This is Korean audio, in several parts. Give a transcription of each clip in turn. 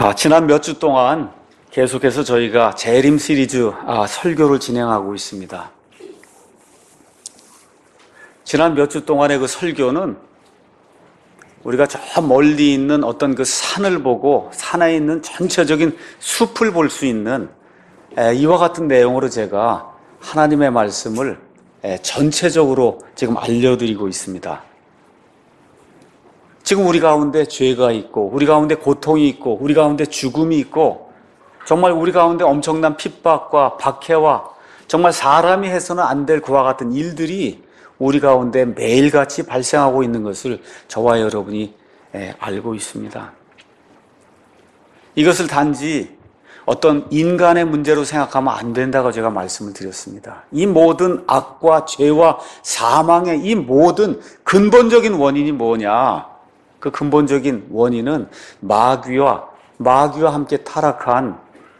지난 몇 주 동안 계속해서 저희가 재림 시리즈 설교를 진행하고 있습니다. 지난 몇 주 동안의 그 설교는 우리가 저 멀리 있는 어떤 그 산을 보고 산에 있는 전체적인 숲을 볼 수 있는 이와 같은 내용으로 제가 하나님의 말씀을 전체적으로 지금 알려드리고 있습니다. 지금 우리 가운데 죄가 있고, 우리 가운데 고통이 있고, 우리 가운데 죽음이 있고, 정말 우리 가운데 엄청난 핍박과 박해와 정말 사람이 해서는 안 될 그와 같은 일들이 우리 가운데 매일같이 발생하고 있는 것을 저와 여러분이 알고 있습니다. 이것을 단지 어떤 인간의 문제로 생각하면 안 된다고 제가 말씀을 드렸습니다. 이 모든 악과 죄와 사망의 이 모든 근본적인 원인이 뭐냐? 그 근본적인 원인은 마귀와 함께 타락한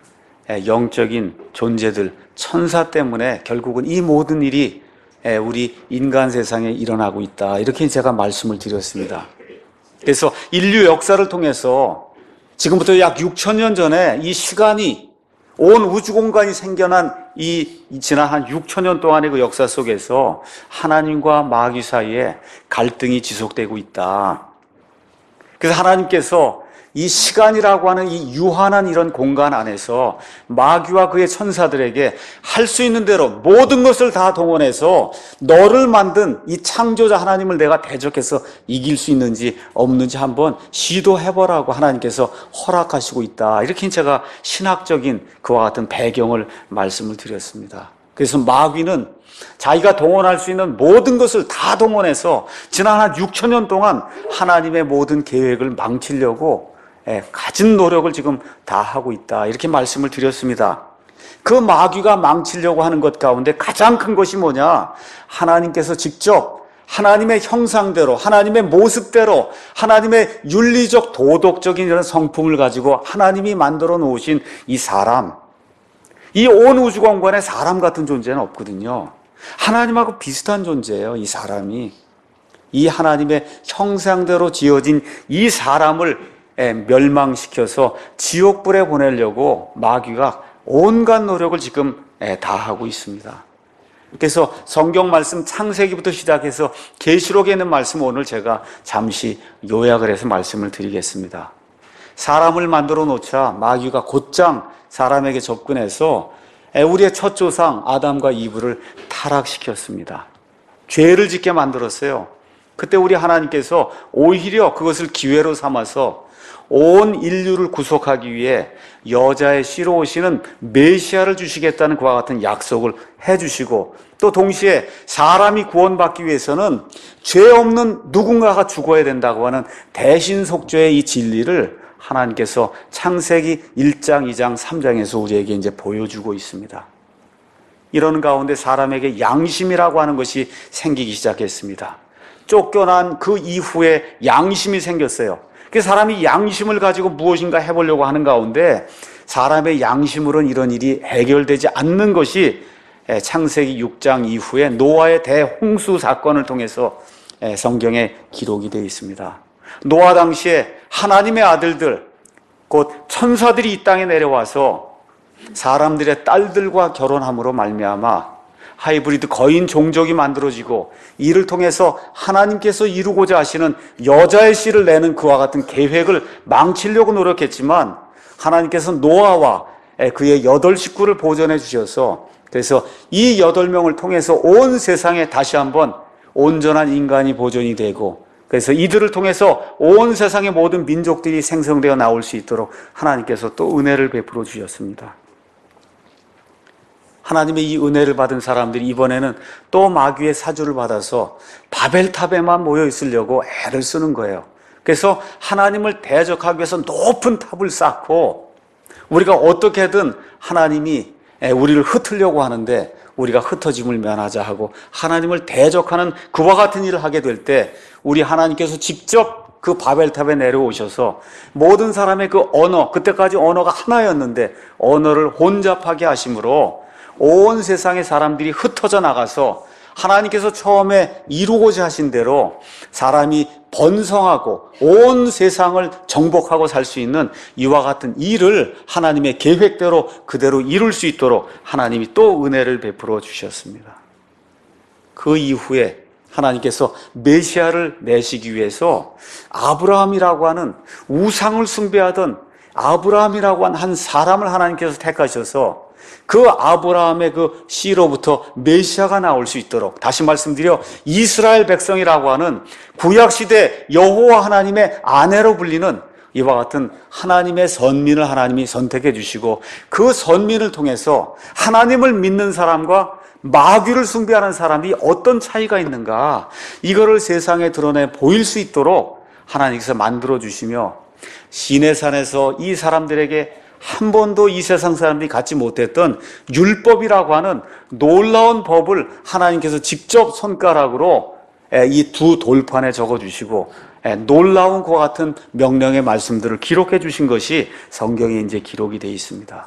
영적인 존재들, 천사 때문에 결국은 이 모든 일이 우리 인간 세상에 일어나고 있다. 이렇게 제가 말씀을 드렸습니다. 그래서 인류 역사를 통해서 지금부터 약 6,000년 전에 이 시간이 온 우주 공간이 생겨난 이 지난 한 6,000년 동안의 그 역사 속에서 하나님과 마귀 사이에 갈등이 지속되고 있다. 그래서 하나님께서 이 시간이라고 하는 이 유한한 이런 공간 안에서 마귀와 그의 천사들에게 할 수 있는 대로 모든 것을 다 동원해서 너를 만든 이 창조자 하나님을 내가 대적해서 이길 수 있는지 없는지 한번 시도해보라고 하나님께서 허락하시고 있다. 이렇게 제가 신학적인 그와 같은 배경을 말씀을 드렸습니다. 그래서 마귀는 자기가 동원할 수 있는 모든 것을 다 동원해서 지난 한 6,000년 동안 하나님의 모든 계획을 망치려고 가진 노력을 지금 다 하고 있다. 이렇게 말씀을 드렸습니다. 그 마귀가 망치려고 하는 것 가운데 가장 큰 것이 뭐냐? 하나님께서 직접 하나님의 형상대로, 하나님의 모습대로, 하나님의 윤리적, 도덕적인 이런 성품을 가지고 하나님이 만들어 놓으신 이 사람, 이 온 우주 공간에 사람 같은 존재는 없거든요. 하나님하고 비슷한 존재예요, 이 사람이. 이 하나님의 형상대로 지어진 이 사람을 멸망시켜서 지옥불에 보내려고 마귀가 온갖 노력을 지금 다 하고 있습니다. 그래서 성경 말씀 창세기부터 시작해서 계시록에 있는 말씀 오늘 제가 잠시 요약을 해서 말씀을 드리겠습니다. 사람을 만들어 놓자 마귀가 곧장 사람에게 접근해서 우리의 첫 조상 아담과 이브를 타락시켰습니다. 죄를 짓게 만들었어요. 그때 우리 하나님께서 오히려 그것을 기회로 삼아서 온 인류를 구속하기 위해 여자의 씨로 오시는 메시아를 주시겠다는 그와 같은 약속을 해주시고, 또 동시에 사람이 구원받기 위해서는 죄 없는 누군가가 죽어야 된다고 하는 대신속죄의 이 진리를 하나님께서 창세기 1장, 2장, 3장에서 우리에게 이제 보여주고 있습니다. 이런 가운데 사람에게 양심이라고 하는 것이 생기기 시작했습니다. 쫓겨난 그 이후에 양심이 생겼어요. 그 사람이 양심을 가지고 무엇인가 해보려고 하는 가운데 사람의 양심으로는 이런 일이 해결되지 않는 것이 창세기 6장 이후에 노아의 대홍수 사건을 통해서 성경에 기록이 되어 있습니다. 노아 당시에 하나님의 아들들, 곧 천사들이 이 땅에 내려와서 사람들의 딸들과 결혼함으로 말미암아 하이브리드 거인 종족이 만들어지고, 이를 통해서 하나님께서 이루고자 하시는 여자의 씨를 내는 그와 같은 계획을 망치려고 노력했지만 하나님께서 노아와 그의 8식구를 보존해 주셔서, 그래서 이 8명을 통해서 온 세상에 다시 한번 온전한 인간이 보존이 되고, 그래서 이들을 통해서 온 세상의 모든 민족들이 생성되어 나올 수 있도록 하나님께서 또 은혜를 베풀어 주셨습니다. 하나님의 이 은혜를 받은 사람들이 이번에는 또 마귀의 사주를 받아서 바벨탑에만 모여 있으려고 애를 쓰는 거예요. 그래서 하나님을 대적하기 위해서 높은 탑을 쌓고, 우리가 어떻게든 하나님이 우리를 흩으려고 하는데 우리가 흩어짐을 면하자 하고 하나님을 대적하는 그와 같은 일을 하게 될 때 우리 하나님께서 직접 그 바벨탑에 내려오셔서 모든 사람의 그 언어, 그때까지 언어가 하나였는데 언어를 혼잡하게 하심으로 온 세상의 사람들이 흩어져 나가서 하나님께서 처음에 이루고자 하신 대로 사람이 번성하고 온 세상을 정복하고 살 수 있는 이와 같은 일을 하나님의 계획대로 그대로 이룰 수 있도록 하나님이 또 은혜를 베풀어 주셨습니다. 그 이후에 하나님께서 메시아를 내시기 위해서 아브라함이라고 하는 우상을 숭배하던 아브라함이라고 한 사람을 하나님께서 택하셔서 그 아브라함의 그 씨로부터 메시아가 나올 수 있도록, 다시 말씀드려 이스라엘 백성이라고 하는 구약시대 여호와 하나님의 아내로 불리는 이와 같은 하나님의 선민을 하나님이 선택해 주시고, 그 선민을 통해서 하나님을 믿는 사람과 마귀를 숭배하는 사람이 어떤 차이가 있는가, 이거를 세상에 드러내 보일 수 있도록 하나님께서 만들어 주시며, 시내산에서 이 사람들에게 한 번도 이 세상 사람들이 갖지 못했던 율법이라고 하는 놀라운 법을 하나님께서 직접 손가락으로 이 두 돌판에 적어주시고, 놀라운 그와 같은 명령의 말씀들을 기록해 주신 것이 성경에 이제 기록이 되어 있습니다.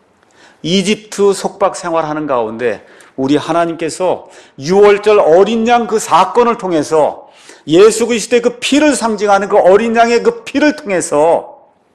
이집트 속박 생활하는 가운데 우리 하나님께서 유월절 어린 양 그 사건을 통해서 예수 그리스도의 그 피를 상징하는 그 어린 양의 그 피를 통해서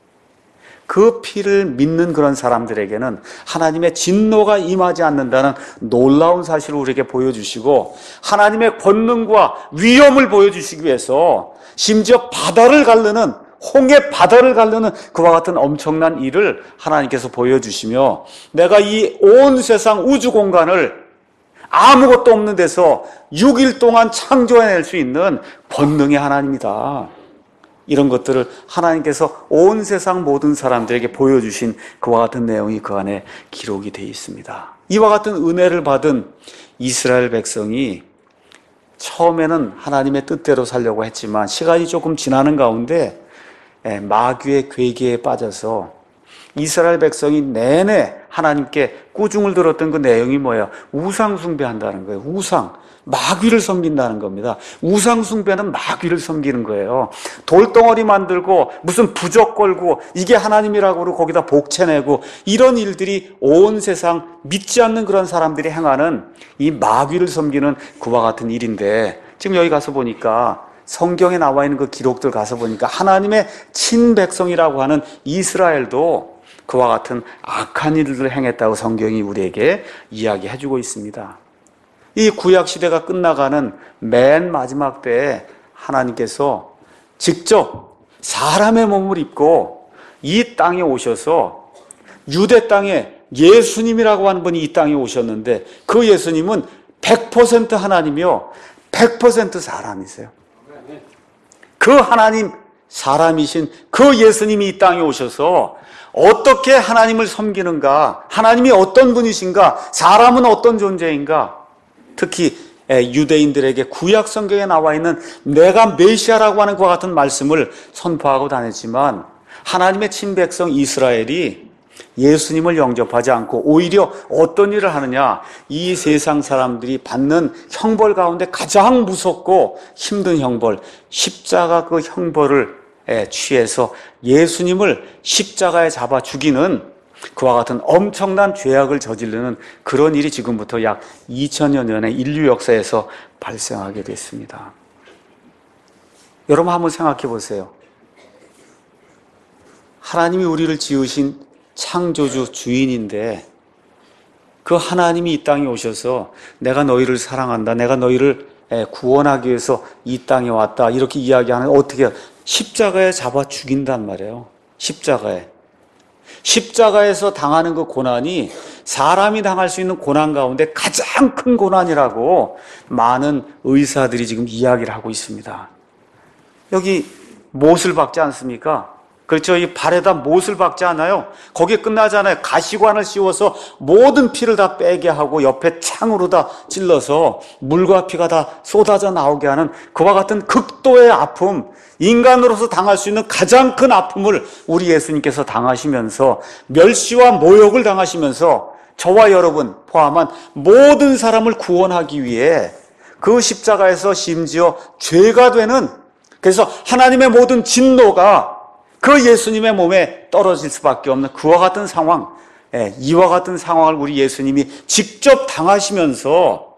그 피를 믿는 그런 사람들에게는 하나님의 진노가 임하지 않는다는 놀라운 사실을 우리에게 보여주시고, 하나님의 권능과 위엄을 보여주시기 위해서 심지어 바다를 가르는, 홍해 바다를 가르는 그와 같은 엄청난 일을 하나님께서 보여주시며, 내가 이 온 세상 우주 공간을 아무것도 없는 데서 6일 동안 창조해낼 수 있는 권능의 하나님이다. 이런 것들을 하나님께서 온 세상 모든 사람들에게 보여주신 그와 같은 내용이 그 안에 기록이 되어 있습니다. 이와 같은 은혜를 받은 이스라엘 백성이 처음에는 하나님의 뜻대로 살려고 했지만 시간이 조금 지나는 가운데 마귀의 괴계에 빠져서 이스라엘 백성이 내내 하나님께 꾸중을 들었던 그 내용이 뭐예요? 우상 숭배한다는 거예요. 우상. 마귀를 섬긴다는 겁니다. 우상 숭배는 마귀를 섬기는 거예요. 돌덩어리 만들고 무슨 부적 걸고 이게 하나님이라고 그러고 거기다 복채내고, 이런 일들이 온 세상 믿지 않는 그런 사람들이 행하는 이 마귀를 섬기는 그와 같은 일인데, 지금 여기 가서 보니까 성경에 나와 있는 그 기록들 가서 보니까 하나님의 친백성이라고 하는 이스라엘도 그와 같은 악한 일들을 행했다고 성경이 우리에게 이야기해주고 있습니다. 이 구약시대가 끝나가는 맨 마지막 때에 하나님께서 직접 사람의 몸을 입고 이 땅에 오셔서, 유대 땅에 예수님이라고 하는 분이 이 땅에 오셨는데, 그 예수님은 100% 하나님이요 100% 사람이세요. 그 하나님 사람이신 그 예수님이 이 땅에 오셔서 어떻게 하나님을 섬기는가, 하나님이 어떤 분이신가, 사람은 어떤 존재인가, 특히 유대인들에게 구약 성경에 나와 있는 내가 메시아라고 하는 것과 같은 말씀을 선포하고 다녔지만, 하나님의 친백성 이스라엘이 예수님을 영접하지 않고 오히려 어떤 일을 하느냐, 이 세상 사람들이 받는 형벌 가운데 가장 무섭고 힘든 형벌, 십자가 그 형벌을 취해서 예수님을 십자가에 잡아 죽이는 그와 같은 엄청난 죄악을 저지르는 그런 일이 지금부터 약 2000여 년의 인류 역사에서 발생하게 됐습니다. 여러분 한번 생각해 보세요. 하나님이 우리를 지으신 창조주 주인인데, 그 하나님이 이 땅에 오셔서 내가 너희를 사랑한다, 내가 너희를 구원하기 위해서 이 땅에 왔다, 이렇게 이야기하는, 어떻게 십자가에 잡아 죽인단 말이에요. 십자가에서 당하는 그 고난이 사람이 당할 수 있는 고난 가운데 가장 큰 고난이라고 많은 의사들이 지금 이야기를 하고 있습니다. 여기 못을 박지 않습니까? 그렇죠. 이 발에다 못을 박지 않아요. 거기에 끝나잖아요. 가시관을 씌워서 모든 피를 다 빼게 하고 옆에 창으로 다 찔러서 물과 피가 다 쏟아져 나오게 하는 그와 같은 극도의 아픔, 인간으로서 당할 수 있는 가장 큰 아픔을 우리 예수님께서 당하시면서, 멸시와 모욕을 당하시면서 저와 여러분 포함한 모든 사람을 구원하기 위해 그 십자가에서 심지어 죄가 되는, 그래서 하나님의 모든 진노가 그 예수님의 몸에 떨어질 수밖에 없는 그와 같은 상황, 이와 같은 상황을 우리 예수님이 직접 당하시면서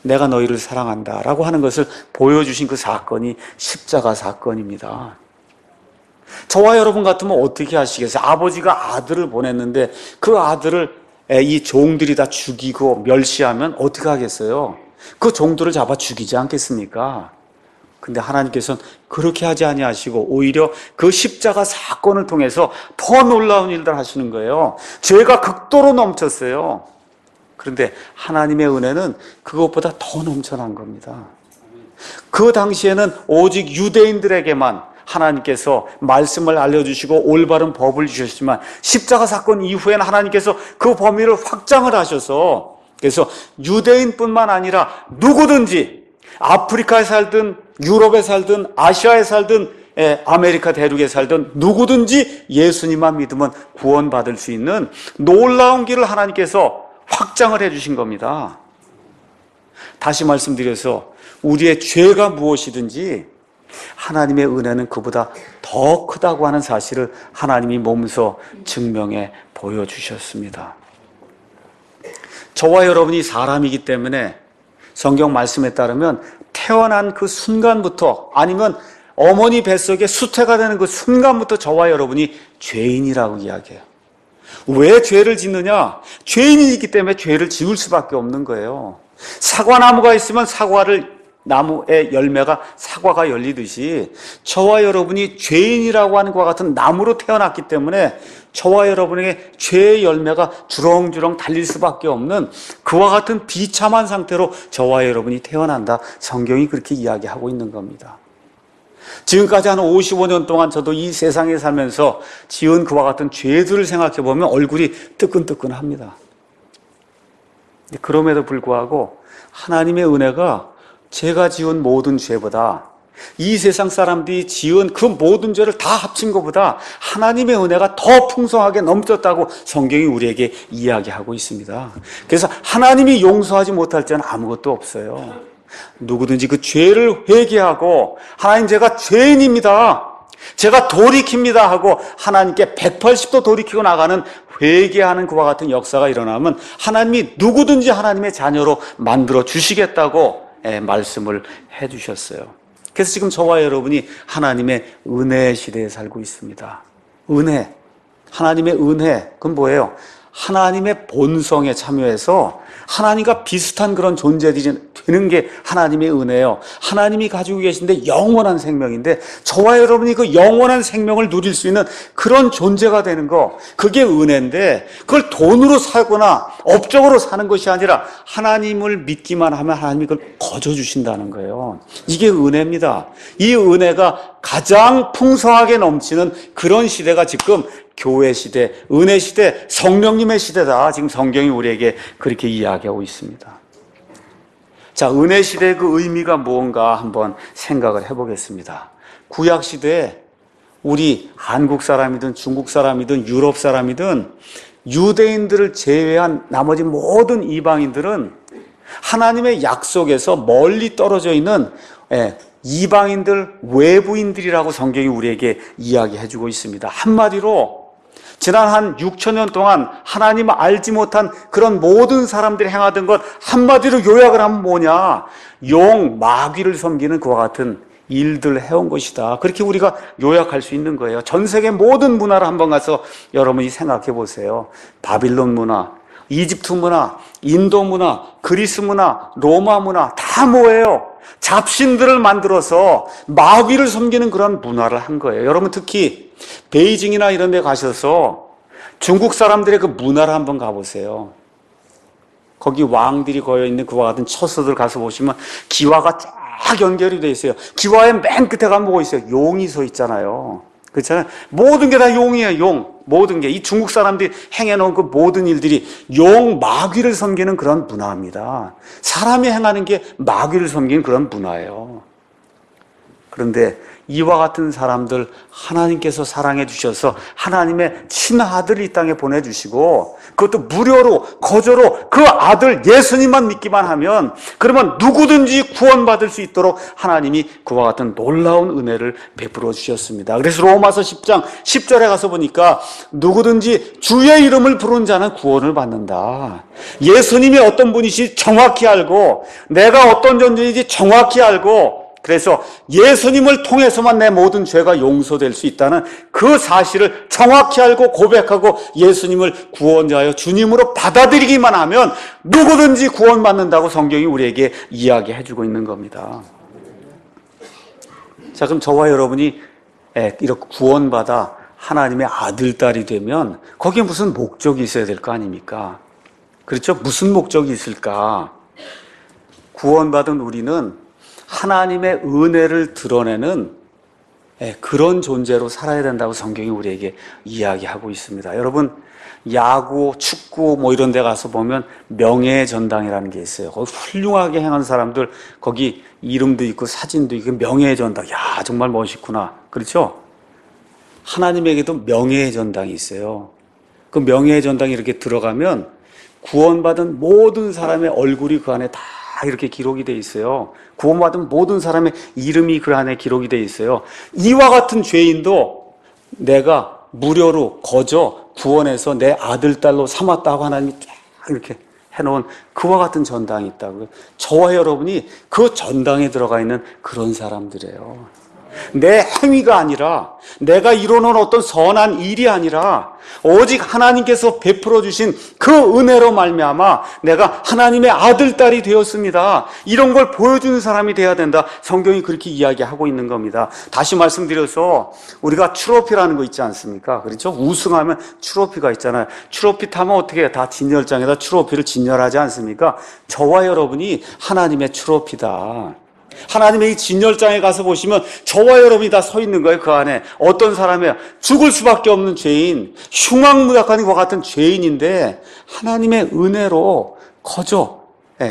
내가 너희를 사랑한다 라고 하는 것을 보여주신 그 사건이 십자가 사건입니다. 저와 여러분 같으면 어떻게 하시겠어요? 아버지가 아들을 보냈는데 그 아들을 이 종들이 다 죽이고 멸시하면 어떻게 하겠어요? 그 종들을 잡아 죽이지 않겠습니까? 근데 하나님께서는 그렇게 하지 아니하시고 오히려 그 십자가 사건을 통해서 더 놀라운 일들 하시는 거예요. 죄가 극도로 넘쳤어요. 그런데 하나님의 은혜는 그것보다 더 넘쳐난 겁니다. 그 당시에는 오직 유대인들에게만 하나님께서 말씀을 알려주시고 올바른 법을 주셨지만 십자가 사건 이후에는 하나님께서 그 범위를 확장을 하셔서 그래서 유대인뿐만 아니라 누구든지 아프리카에 살든 유럽에 살든 아시아에 살든 아메리카 대륙에 살든 누구든지 예수님만 믿으면 구원받을 수 있는 놀라운 길을 하나님께서 확장을 해주신 겁니다. 다시 말씀드려서 우리의 죄가 무엇이든지 하나님의 은혜는 그보다 더 크다고 하는 사실을 하나님이 몸소 증명해 보여주셨습니다. 저와 여러분이 사람이기 때문에 성경 말씀에 따르면 태어난 그 순간부터 아니면 어머니 뱃속에 수태가 되는 그 순간부터 저와 여러분이 죄인이라고 이야기해요. 왜 죄를 짓느냐? 죄인이 있기 때문에 죄를 지을 수밖에 없는 거예요. 사과나무가 있으면 나무의 열매가 사과가 열리듯이 저와 여러분이 죄인이라고 하는 것과 같은 나무로 태어났기 때문에 저와 여러분에게 죄의 열매가 주렁주렁 달릴 수밖에 없는 그와 같은 비참한 상태로 저와 여러분이 태어난다. 성경이 그렇게 이야기하고 있는 겁니다. 지금까지 한 55년 동안 저도 이 세상에 살면서 지은 그와 같은 죄들을 생각해 보면 얼굴이 뜨끈뜨끈합니다. 그럼에도 불구하고 하나님의 은혜가 제가 지은 모든 죄보다 이 세상 사람들이 지은 그 모든 죄를 다 합친 것보다 하나님의 은혜가 더 풍성하게 넘쳤다고 성경이 우리에게 이야기하고 있습니다. 그래서 하나님이 용서하지 못할 죄는 아무것도 없어요. 누구든지 그 죄를 회개하고 하나님 제가 죄인입니다. 제가 돌이킵니다 하고 하나님께 180도 돌이키고 나가는 회개하는 그와 같은 역사가 일어나면 하나님이 누구든지 하나님의 자녀로 만들어 주시겠다고 말씀을 해주셨어요. 그래서 지금 저와 여러분이 하나님의 은혜 시대에 살고 있습니다. 은혜, 하나님의 은혜, 그건 뭐예요? 하나님의 본성에 참여해서 하나님과 비슷한 그런 존재들이 되는 게 하나님의 은혜예요. 하나님이 가지고 계신데 영원한 생명인데 저와 여러분이 그 영원한 생명을 누릴 수 있는 그런 존재가 되는 거, 그게 은혜인데 그걸 돈으로 사거나 업적으로 사는 것이 아니라 하나님을 믿기만 하면 하나님이 그걸 거저주신다는 거예요. 이게 은혜입니다. 이 은혜가 가장 풍성하게 넘치는 그런 시대가 지금 교회 시대, 은혜 시대, 성령님의 시대다. 지금 성경이 우리에게 그렇게 이야기하고 있습니다. 자, 은혜 시대의 그 의미가 무언가 한번 생각을 해보겠습니다. 구약 시대에 우리 한국 사람이든 중국 사람이든 유럽 사람이든 유대인들을 제외한 나머지 모든 이방인들은 하나님의 약속에서 멀리 떨어져 있는 이방인들, 외부인들이라고 성경이 우리에게 이야기해주고 있습니다. 한마디로 지난 한 6,000년 동안 하나님을 알지 못한 그런 모든 사람들이 행하던 것 한마디로 요약을 하면 뭐냐? 마귀를 섬기는 그와 같은 일들 해온 것이다. 그렇게 우리가 요약할 수 있는 거예요. 전 세계 모든 문화를 한번 가서 여러분이 생각해 보세요. 바빌론 문화, 이집트 문화, 인도 문화, 그리스 문화, 로마 문화 다 뭐예요? 잡신들을 만들어서 마귀를 섬기는 그런 문화를 한 거예요. 여러분 특히 베이징이나 이런 데 가셔서 중국 사람들의 그 문화를 한번 가보세요. 거기 왕들이 거여있는 그와 같은 처소들 가서 보시면 기와가 쫙 연결이 되어 있어요. 기와의 맨 끝에 가면 뭐가 있어요? 용이 서 있잖아요. 그렇잖아요. 모든 게 다 용이에요. 용. 모든 게. 이 중국 사람들이 행해놓은 그 모든 일들이 마귀를 섬기는 그런 문화입니다. 사람이 행하는 게 마귀를 섬기는 그런 문화예요. 그런데 이와 같은 사람들 하나님께서 사랑해 주셔서 하나님의 친아들을 이 땅에 보내주시고 그것도 무료로 거저로 그 아들 예수님만 믿기만 하면 그러면 누구든지 구원받을 수 있도록 하나님이 그와 같은 놀라운 은혜를 베풀어 주셨습니다. 그래서 로마서 10장 10절에 가서 보니까 누구든지 주의 이름을 부르는 자는 구원을 받는다. 예수님이 어떤 분이시 정확히 알고 내가 어떤 존재인지 정확히 알고 그래서 예수님을 통해서만 내 모든 죄가 용서될 수 있다는 그 사실을 정확히 알고 고백하고 예수님을 구원자여 주님으로 받아들이기만 하면 누구든지 구원받는다고 성경이 우리에게 이야기해주고 있는 겁니다. 자, 그럼 저와 여러분이 이렇게 구원받아 하나님의 아들, 딸이 되면 거기에 무슨 목적이 있어야 될 거 아닙니까? 그렇죠? 무슨 목적이 있을까? 구원받은 우리는 하나님의 은혜를 드러내는 그런 존재로 살아야 된다고 성경이 우리에게 이야기하고 있습니다. 여러분, 야구, 축구 뭐 이런 데 가서 보면 명예의 전당이라는 게 있어요. 거기 훌륭하게 행한 사람들 거기 이름도 있고 사진도 있고 명예의 전당. 야, 정말 멋있구나. 그렇죠? 하나님에게도 명예의 전당이 있어요. 그 명예의 전당에 이렇게 들어가면 구원받은 모든 사람의 얼굴이 그 안에 다 이렇게 기록이 돼 있어요. 구원받은 모든 사람의 이름이 그 안에 기록이 돼 있어요. 이와 같은 죄인도 내가 무료로 거저 구원해서 내 아들, 딸로 삼았다고 하나님이 딱 이렇게 해놓은 그와 같은 전당이 있다고요. 저와 여러분이 그 전당에 들어가 있는 그런 사람들이에요. 내 행위가 아니라 내가 이루는 어떤 선한 일이 아니라 오직 하나님께서 베풀어 주신 그 은혜로 말미암아 내가 하나님의 아들, 딸이 되었습니다. 이런 걸 보여주는 사람이 돼야 된다. 성경이 그렇게 이야기하고 있는 겁니다. 다시 말씀드려서 우리가 트로피라는 거 있지 않습니까? 그렇죠? 우승하면 트로피가 있잖아요. 트로피 타면 어떻게 해요? 다 진열장에다 트로피를 진열하지 않습니까? 저와 여러분이 하나님의 트로피다. 하나님의 이 진열장에 가서 보시면 저와 여러분이 다 서 있는 거예요. 그 안에 어떤 사람이야? 죽을 수밖에 없는 죄인, 흉악무약한 것 같은 죄인인데 하나님의 은혜로 거저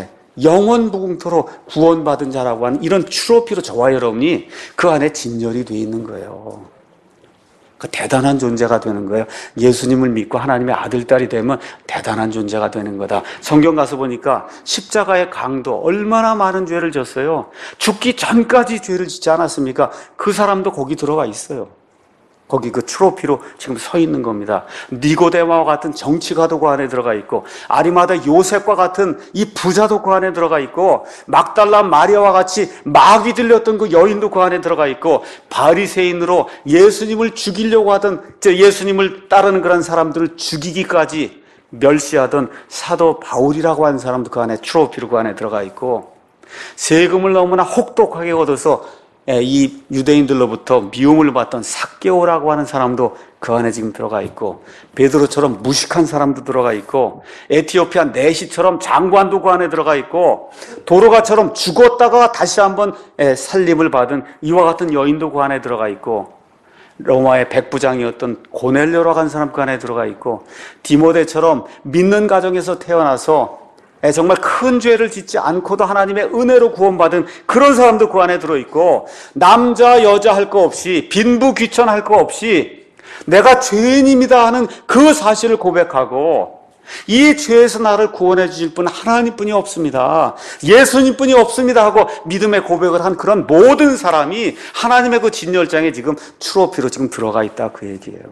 영원무궁토로 구원받은 자라고 하는 이런 트로피로 저와 여러분이 그 안에 진열이 되어 있는 거예요. 그 대단한 존재가 되는 거예요. 예수님을 믿고 하나님의 아들, 딸이 되면 대단한 존재가 되는 거다. 성경 가서 보니까 십자가의 강도 얼마나 많은 죄를 졌어요. 죽기 전까지 죄를 짓지 않았습니까? 그 사람도 거기 들어가 있어요. 거기 그 트로피로 지금 서 있는 겁니다. 니고데마와 같은 정치가도 그 안에 들어가 있고 아리마다 요셉과 같은 이 부자도 그 안에 들어가 있고 막달라 마리아와 같이 마귀 들렸던 그 여인도 그 안에 들어가 있고 바리새인으로 예수님을 죽이려고 하던 예수님을 따르는 그런 사람들을 죽이기까지 멸시하던 사도 바울이라고 하는 사람도 그 안에 트로피로 그 안에 들어가 있고 세금을 너무나 혹독하게 얻어서 이 유대인들로부터 미움을 받던 삭개오라고 하는 사람도 그 안에 지금 들어가 있고 베드로처럼 무식한 사람도 들어가 있고 에티오피아 내시처럼 장관도 그 안에 들어가 있고 도로가처럼 죽었다가 다시 한번 살림을 받은 이와 같은 여인도 그 안에 들어가 있고 로마의 백부장이었던 고넬료라고 하는 사람 그 안에 들어가 있고 디모데처럼 믿는 가정에서 태어나서 정말 큰 죄를 짓지 않고도 하나님의 은혜로 구원받은 그런 사람도 그 안에 들어있고 남자 여자 할 거 없이 빈부 귀천할 거 없이 내가 죄인입니다 하는 그 사실을 고백하고 이 죄에서 나를 구원해 주실 분은 하나님뿐이 없습니다. 예수님뿐이 없습니다 하고 믿음의 고백을 한 그런 모든 사람이 하나님의 그 진열장에 지금 트로피로 지금 들어가 있다 그 얘기예요.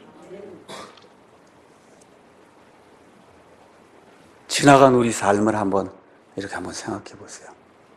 지나간 우리 삶을 이렇게 한번 생각해 보세요.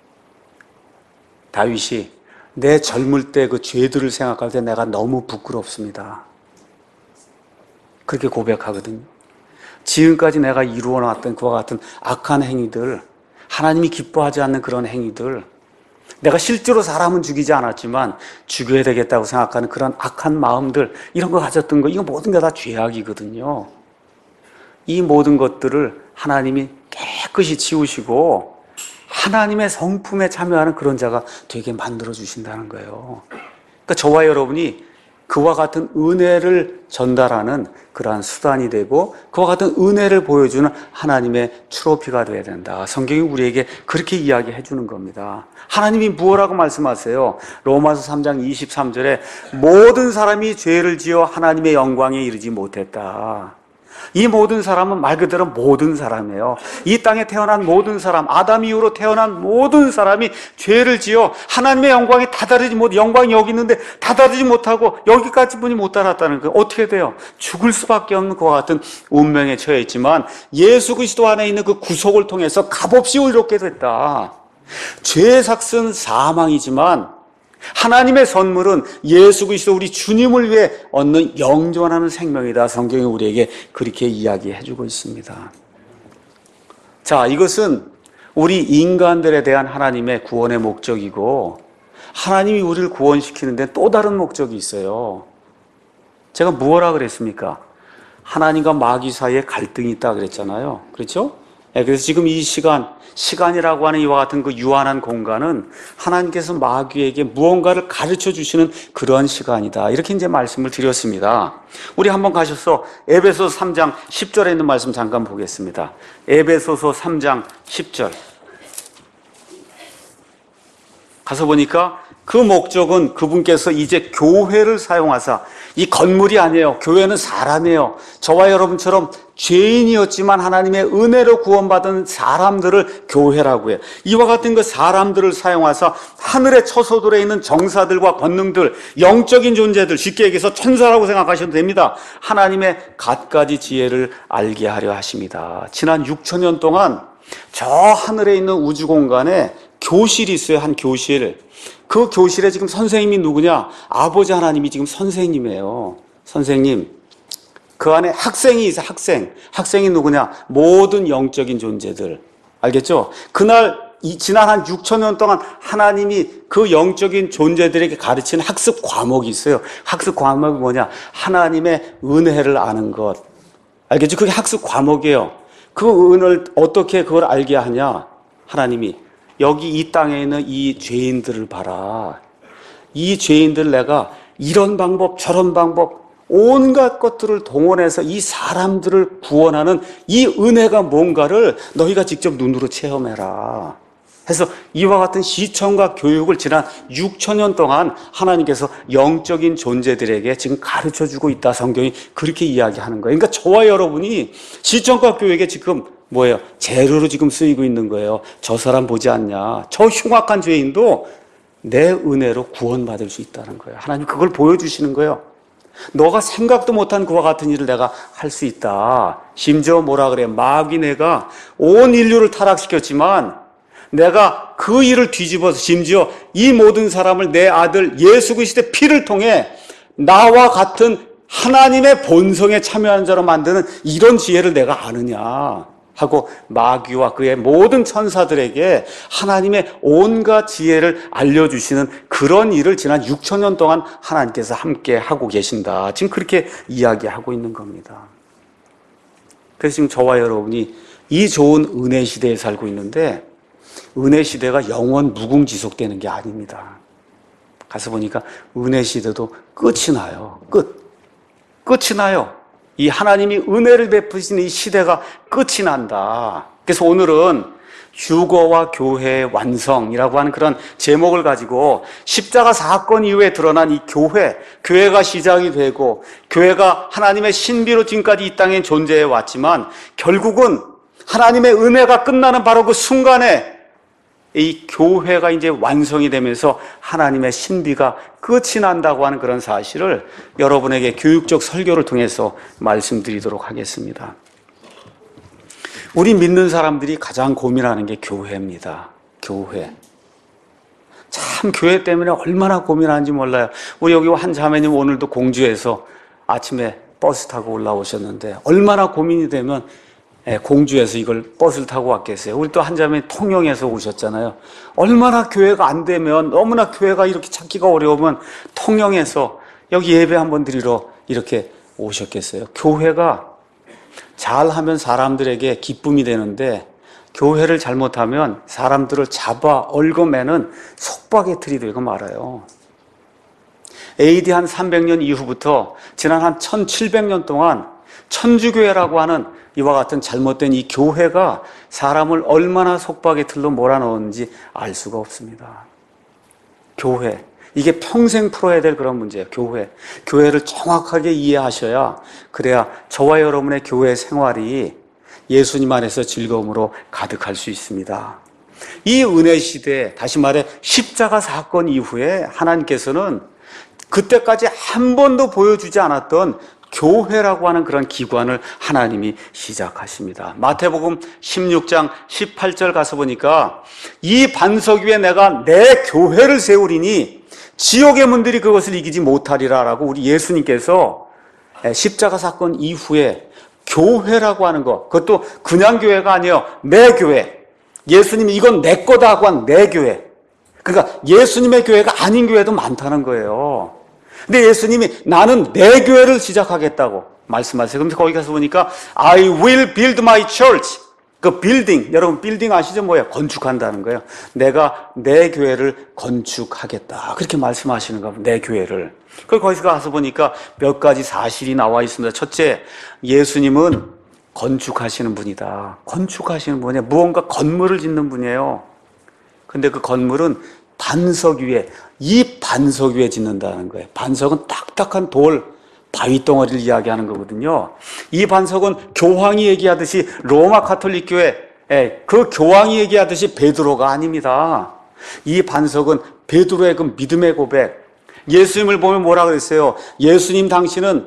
다윗이 내 젊을 때 그 죄들을 생각할 때 내가 너무 부끄럽습니다. 그렇게 고백하거든요. 지금까지 내가 이루어놨던 그와 같은 악한 행위들, 하나님이 기뻐하지 않는 그런 행위들, 내가 실제로 사람은 죽이지 않았지만 죽여야 되겠다고 생각하는 그런 악한 마음들, 이런 거 가졌던 거, 이거 모든 게 다 죄악이거든요. 이 모든 것들을 하나님이 깨끗이 치우시고 하나님의 성품에 참여하는 그런 자가 되게 만들어 주신다는 거예요. 그러니까 저와 여러분이 그와 같은 은혜를 전달하는 그러한 수단이 되고 그와 같은 은혜를 보여주는 하나님의 트로피가 되어야 된다. 성경이 우리에게 그렇게 이야기해 주는 겁니다. 하나님이 무엇라고 말씀하세요? 로마서 3장 23절에 모든 사람이 죄를 지어 하나님의 영광에 이르지 못했다. 이 모든 사람은 말 그대로 모든 사람이에요. 이 땅에 태어난 모든 사람, 아담 이후로 태어난 모든 사람이 죄를 지어 하나님의 영광에 다다르지 못, 영광이 여기 있는데 다다르지 못하고 여기까지 분이 못 달았다는 거예요. 어떻게 돼요? 죽을 수밖에 없는 그와 같은 운명에 처해 있지만 예수 그리스도 안에 있는 그 구속을 통해서 값없이 의롭게 됐다. 죄의 삭은 사망이지만 하나님의 선물은 예수 그리스도 우리 주님을 위해 얻는 영존하는 생명이다. 성경이 우리에게 그렇게 이야기해 주고 있습니다. 자, 이것은 우리 인간들에 대한 하나님의 구원의 목적이고 하나님이 우리를 구원시키는데 또 다른 목적이 있어요. 제가 뭐라 그랬습니까? 하나님과 마귀 사이에 갈등이 있다 그랬잖아요. 그렇죠? 그래서 지금 이 시간이라고 하는 이와 같은 그 유한한 공간은 하나님께서 마귀에게 무언가를 가르쳐 주시는 그러한 시간이다. 이렇게 이제 말씀을 드렸습니다. 우리 한번 가셔서 에베소서 3장 10절에 있는 말씀 잠깐 보겠습니다. 에베소서 3장 10절. 가서 보니까 그 목적은 그분께서 이제 교회를 사용하사, 이 건물이 아니에요. 교회는 사람이에요. 저와 여러분처럼 죄인이었지만 하나님의 은혜로 구원받은 사람들을 교회라고 해요. 이와 같은 그 사람들을 사용하사 하늘의 처소들에 있는 정사들과 권능들, 영적인 존재들, 쉽게 얘기해서 천사라고 생각하셔도 됩니다. 하나님의 갖가지 지혜를 알게 하려 하십니다. 지난 6천년 동안 저 하늘에 있는 우주 공간에 교실이 있어요. 한 교실. 그 교실에 지금 선생님이 누구냐? 아버지 하나님이 지금 선생님이에요. 선생님. 그 안에 학생이 있어요. 학생이 누구냐? 모든 영적인 존재들. 알겠죠? 그날 지난 한 6천 년 동안 하나님이 그 영적인 존재들에게 가르치는 학습 과목이 있어요. 학습 과목이 뭐냐? 하나님의 은혜를 아는 것. 알겠죠? 그게 학습 과목이에요. 그 은혜를 어떻게 그걸 알게 하냐? 하나님이 여기 이 땅에 있는 이 죄인들을 봐라. 이 죄인들 내가 이런 방법 저런 방법 온갖 것들을 동원해서 이 사람들을 구원하는 이 은혜가 뭔가를 너희가 직접 눈으로 체험해라. 해서 이와 같은 시청과 교육을 지난 6천년 동안 하나님께서 영적인 존재들에게 지금 가르쳐주고 있다. 성경이 그렇게 이야기하는 거예요. 그러니까 저와 여러분이 시청과 교육에 지금 뭐예요? 재료로 지금 쓰이고 있는 거예요. 저 사람 보지 않냐? 저 흉악한 죄인도 내 은혜로 구원받을 수 있다는 거예요. 하나님 그걸 보여주시는 거예요. 너가 생각도 못한 그와 같은 일을 내가 할 수 있다. 심지어 뭐라 그래? 마귀 내가 온 인류를 타락시켰지만 내가 그 일을 뒤집어서 심지어 이 모든 사람을 내 아들 예수 그리스도의 피를 통해 나와 같은 하나님의 본성에 참여하는 자로 만드는 이런 지혜를 내가 아느냐 하고 마귀와 그의 모든 천사들에게 하나님의 온갖 지혜를 알려주시는 그런 일을 지난 6천 년 동안 하나님께서 함께 하고 계신다. 지금 그렇게 이야기하고 있는 겁니다. 그래서 지금 저와 여러분이 이 좋은 은혜 시대에 살고 있는데 은혜 시대가 영원 무궁지속되는 게 아닙니다. 가서 보니까 은혜 시대도 끝이 나요. 끝이 나요. 이 하나님이 은혜를 베푸시는 이 시대가 끝이 난다. 그래서 오늘은 휴거와 교회의 완성이라고 하는 그런 제목을 가지고 십자가 사건 이후에 드러난 이 교회가 시작이 되고 교회가 하나님의 신비로 지금까지 이 땅에 존재해 왔지만 결국은 하나님의 은혜가 끝나는 바로 그 순간에 이 교회가 이제 완성이 되면서 하나님의 신비가 끝이 난다고 하는 그런 사실을 여러분에게 교육적 설교를 통해서 말씀드리도록 하겠습니다. 우리 믿는 사람들이 가장 고민하는 게 교회입니다. 교회. 참 교회 때문에 얼마나 고민하는지 몰라요. 우리 여기 한 자매님 오늘도 공주에서 아침에 버스 타고 올라오셨는데 얼마나 고민이 되면 공주에서 이걸 버스를 타고 왔겠어요. 우리 또 한 자매 통영에서 오셨잖아요. 얼마나 교회가 안 되면 너무나 교회가 이렇게 찾기가 어려우면 통영에서 여기 예배 한번 드리러 이렇게 오셨겠어요. 교회가 잘하면 사람들에게 기쁨이 되는데 교회를 잘못하면 사람들을 잡아 얽어매는 속박의 틀이 되고 말아요. AD 한 300년 이후부터 지난 한 1700년 동안 천주교회라고 하는 이와 같은 잘못된 이 교회가 사람을 얼마나 속박의 틀로 몰아넣었는지 알 수가 없습니다. 교회, 이게 평생 풀어야 될 그런 문제예요. 교회를 정확하게 이해하셔야, 그래야 저와 여러분의 교회 생활이 예수님 안에서 즐거움으로 가득할 수 있습니다. 이 은혜 시대, 다시 말해 십자가 사건 이후에 하나님께서는 그때까지 한 번도 보여주지 않았던 교회라고 하는 그런 기관을 하나님이 시작하십니다. 마태복음 16장 18절 가서 보니까 이 반석 위에 내가 내 교회를 세우리니 지옥의 문들이 그것을 이기지 못하리라 라고 우리 예수님께서 십자가 사건 이후에 교회라고 하는 것, 그것도 그냥 교회가 아니에요. 내 교회. 예수님이 이건 내 거다 하고 한 내 교회. 그러니까 예수님의 교회가 아닌 교회도 많다는 거예요. 근데 예수님이 나는 내 교회를 시작하겠다고 말씀하세요. 그런데 거기 가서 보니까 I will build my church. 그 빌딩, 여러분 빌딩 아시죠? 뭐예요? 건축한다는 거예요. 내가 내 교회를 건축하겠다. 그렇게 말씀하시는 거예요. 내 교회를. 그리고 거기서 가서 보니까 몇 가지 사실이 나와 있습니다. 첫째, 예수님은 건축하시는 분이다. 건축하시는 분이에요. 무언가 건물을 짓는 분이에요. 근데 그 건물은 반석 위에, 이 반석 위에 짓는다는 거예요. 반석은 딱딱한 돌, 바위 덩어리를 이야기하는 거거든요. 이 반석은 교황이 얘기하듯이 로마 가톨릭 교회, 그 교황이 얘기하듯이 베드로가 아닙니다. 이 반석은 베드로의 그 믿음의 고백. 예수님을 보면 뭐라 그랬어요? 예수님 당신은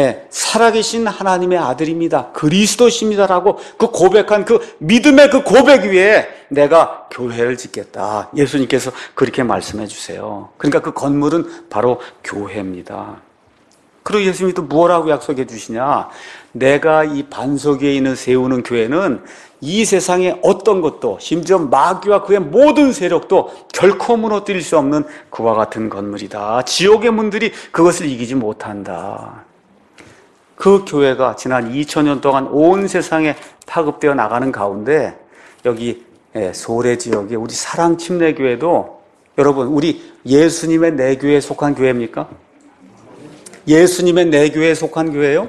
살아계신 하나님의 아들입니다. 그리스도십니다라고 그 고백한 그 믿음의 그 고백 위에 내가 교회를 짓겠다. 예수님께서 그렇게 말씀해 주세요. 그러니까 그 건물은 바로 교회입니다. 그리고 예수님이 또 뭐라고 약속해 주시냐? 내가 이 반석 위에 있는 세우는 교회는 이 세상의 어떤 것도, 심지어 마귀와 그의 모든 세력도 결코 무너뜨릴 수 없는 그와 같은 건물이다. 지옥의 문들이 그것을 이기지 못한다. 그 교회가 지난 2000년 동안 온 세상에 파급되어 나가는 가운데 여기 소래 지역에 우리 사랑침례교회도, 여러분 우리 예수님의 내 교회에 속한 교회입니까? 예수님의 내 교회에 속한 교회예요?